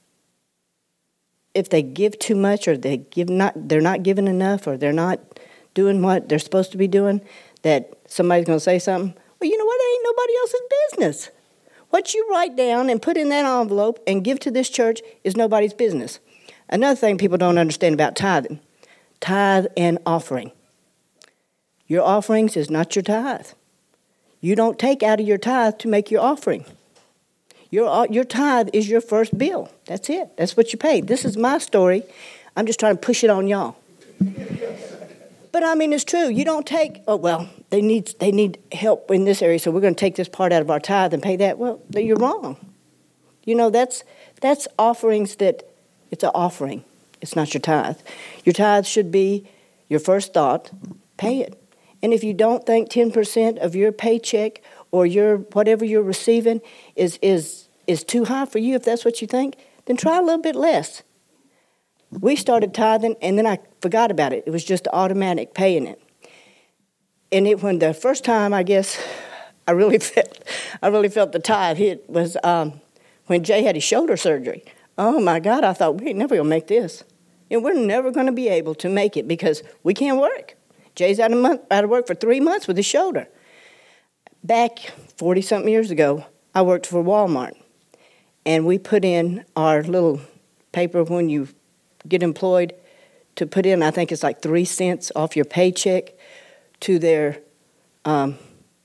if they give too much or they give not, they're not giving enough or they're not doing what they're supposed to be doing, that somebody's going to say something. Well, you know what? It ain't nobody else's business. What you write down and put in that envelope and give to this church is nobody's business. Another thing people don't understand about tithing, tithe and offering. Your offerings is not your tithe. You don't take out of your tithe to make your offering. Your, your tithe is your first bill. That's it. That's what you pay. This is my story. I'm just trying to push it on y'all. But I mean, it's true. You don't take, oh, well, they need they need help in this area, so we're going to take this part out of our tithe and pay that. Well, you're wrong. You know, that's that's offerings that, it's an offering. It's not your tithe. Your tithe should be your first thought, pay it. And if you don't think ten percent of your paycheck or your whatever you're receiving is is is too high for you, if that's what you think, then try a little bit less. We started tithing, and then I forgot about it. It was just automatic paying it. And it when the first time, I guess, I really felt I really felt the tithe hit was um, when Jay had his shoulder surgery. Oh my God! I thought we ain't never gonna make this. And we're never gonna be able to make it because we can't work. Jay's out of month, out of work for three months with his shoulder. Back forty-something years ago, I worked for Walmart, and we put in our little paper when you get employed to put in, I think it's like three cents off your paycheck to their, um,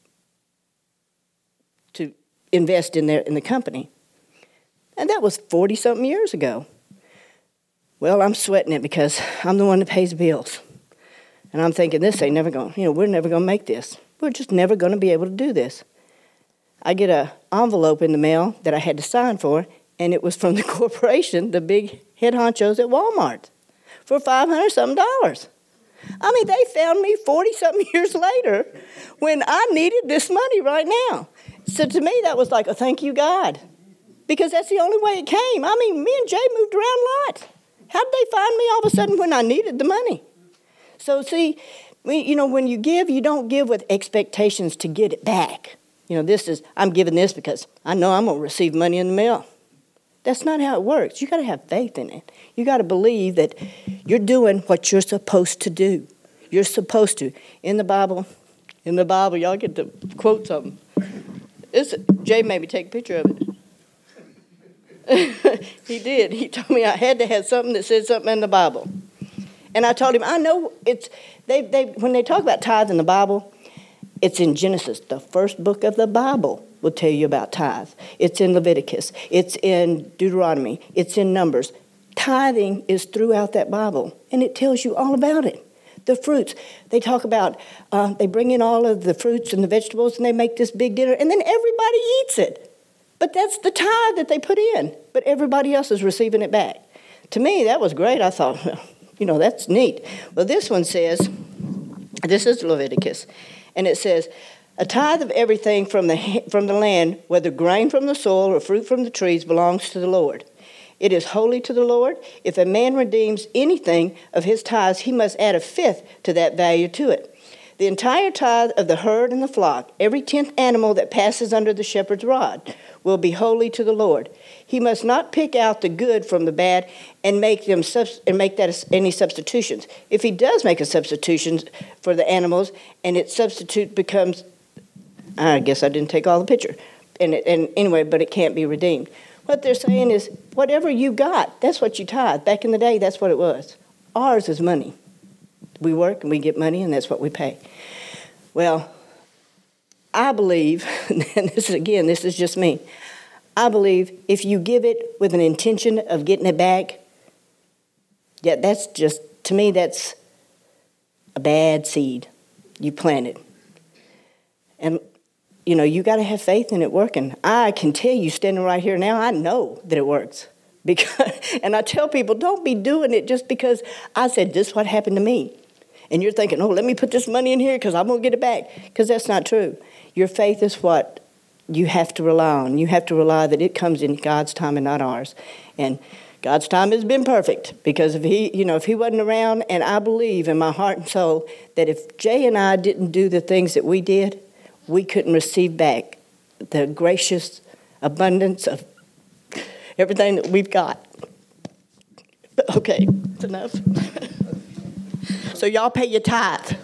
to invest in their in the company. And that was forty-something years ago. Well, I'm sweating it because I'm the one that pays bills. And I'm thinking, this ain't never going, you know, we're never going to make this. We're just never going to be able to do this. I get an envelope in the mail that I had to sign for, and it was from the corporation, the big head honchos at Walmart, for five hundred something dollars. I mean, they found me forty-something years later when I needed this money right now. So to me, that was like a thank you, God, because that's the only way it came. I mean, me and Jay moved around a lot. How did they find me all of a sudden when I needed the money? So see, We, you know, when you give, you don't give with expectations to get it back. You know, this is, I'm giving this because I know I'm going to receive money in the mail. That's not how it works. You got to have faith in it. You got to believe that you're doing what you're supposed to do. You're supposed to. In the Bible, in the Bible, y'all get to quote something. This, Jay made me take a picture of it. He did. He told me I had to have something that said something in the Bible. And I told him, I know it's, they, they, when they talk about tithe in the Bible, it's in Genesis. The first book of the Bible will tell you about tithe. It's in Leviticus. It's in Deuteronomy. It's in Numbers. Tithing is throughout that Bible, and it tells you all about it. The fruits, they talk about, uh, they bring in all of the fruits and the vegetables, and they make this big dinner, and then everybody eats it. But that's the tithe that they put in, but everybody else is receiving it back. To me, that was great. I thought, well, you know, that's neat. Well, this one says, this is Leviticus, and it says, a tithe of everything from the from the land, whether grain from the soil or fruit from the trees, belongs to the Lord. It is holy to the Lord. If a man redeems anything of his tithes, he must add a fifth to that value to it. The entire tithe of the herd and the flock, every tenth animal that passes under the shepherd's rod, will be holy to the Lord. He must not pick out the good from the bad and make them subs- and make that any substitutions. If he does make a substitution for the animals, and its substitute becomes, I guess I didn't take all the picture, and it, and anyway, but it can't be redeemed. What they're saying is, whatever you got, that's what you tithe. Back in the day, that's what it was. Ours is money. We work and we get money, and that's what we pay. Well, I believe, and this is, again, this is just me, I believe if you give it with an intention of getting it back, yeah, that's just, to me, that's a bad seed you planted. And you know, you got to have faith in it working. I can tell you, standing right here now, I know that it works. Because, and I tell people, don't be doing it just because I said, this is what happened to me. And you're thinking, oh, let me put this money in here because I'm going to get it back. Because that's not true. Your faith is what you have to rely on. You have to rely that it comes in God's time and not ours. And God's time has been perfect. Because if he, you know, if he wasn't around, and I believe in my heart and soul that if Jay and I didn't do the things that we did, we couldn't receive back the gracious abundance of everything that we've got. Okay, that's enough. So y'all pay your tithe.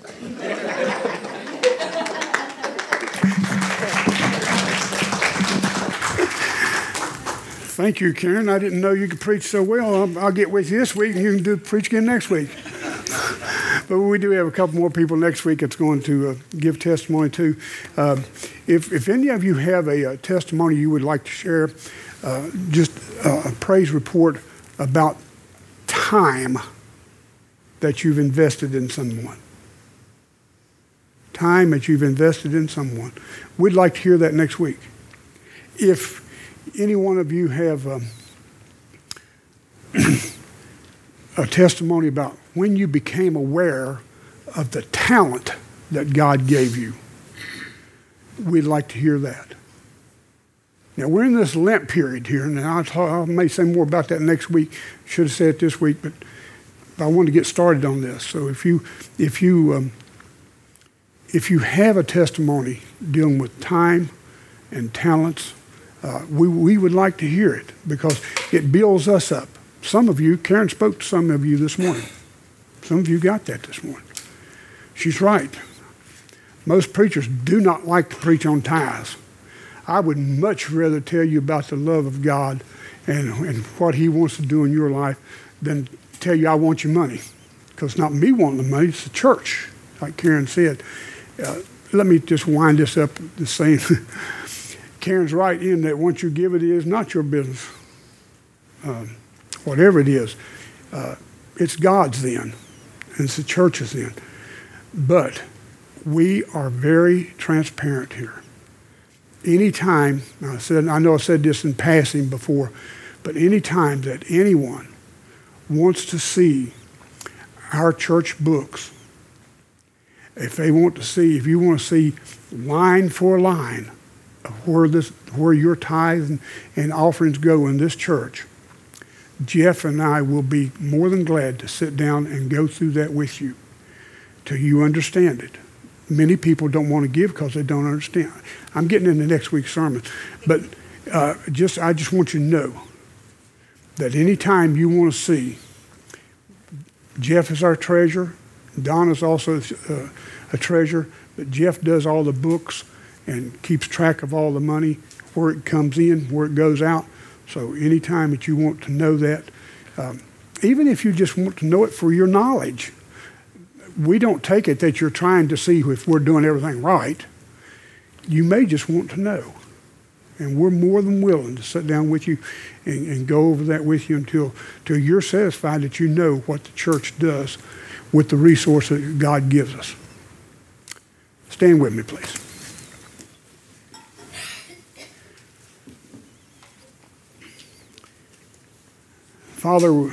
Thank you, Karen. I didn't know you could preach so well. I'll, I'll get with you this week, and you can do preach again next week. But we do have a couple more people next week that's going to uh, give testimony too. Uh, if, if any of you have a, a testimony you would like to share, uh, just uh, a praise report about time that you've invested in someone. Time that you've invested in someone. We'd like to hear that next week. If any one of you have um, a testimony about when you became aware of the talent that God gave you, we'd like to hear that. Now, we're in this Lent period here, and I'll, talk, I may say more about that next week. Should have said it this week, but, but I wanted to get started on this. So if you, if you, um, if you have a testimony dealing with time and talents, uh, we, we would like to hear it because it builds us up. Some of you, Karen spoke to some of you this morning. Some of you got that this morning. She's right. Most preachers do not like to preach on tithes. I would much rather tell you about the love of God and, and what he wants to do in your life than tell you I want your money. Because it's not me wanting the money, it's the church, like Karen said. Uh, let me just wind this up the same. Karen's right in that once you give it, it is not your business. Um, whatever it is, uh, it's God's then. And it's the church's then. But we are very transparent here. Anytime, I said, I know I said this in passing before, but anytime that anyone wants to see our church books, if they want to see, if you want to see line for line of where this, where your tithes and, and offerings go in this church, Jeff and I will be more than glad to sit down and go through that with you till you understand it. Many people don't want to give because they don't understand. I'm getting into next week's sermon, but uh, just I just want you to know that anytime you want to see, Jeff is our treasurer, Don is also uh, a treasurer, but Jeff does all the books and keeps track of all the money, where it comes in, where it goes out. So anytime that you want to know that, um, even if you just want to know it for your knowledge, we don't take it that you're trying to see if we're doing everything right. You may just want to know. And we're more than willing to sit down with you and, and go over that with you until, until you're satisfied that you know what the church does with the resource that God gives us. Stand with me, please. Father,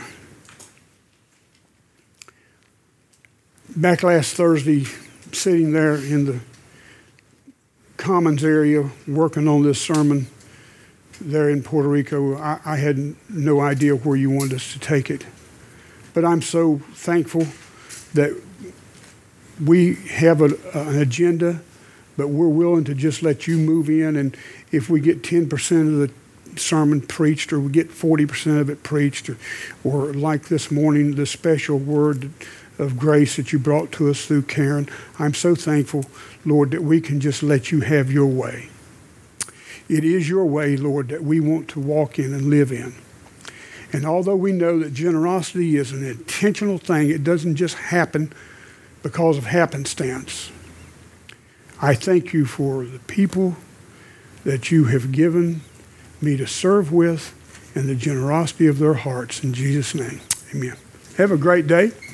back last Thursday, sitting there in the Commons area working on this sermon there in Puerto Rico, I, I had no idea where you wanted us to take it. But I'm so thankful that we have a, an agenda, but we're willing to just let you move in. And if we get ten percent of the sermon preached, or we get forty percent of it preached, or, or like this morning, the special word of grace that you brought to us through Karen, I'm so thankful, Lord, that we can just let you have your way. It is your way, Lord, that we want to walk in and live in. And although we know that generosity is an intentional thing, it doesn't just happen because of happenstance. I thank you for the people that you have given me to serve with and the generosity of their hearts. In Jesus' name, amen. Have a great day.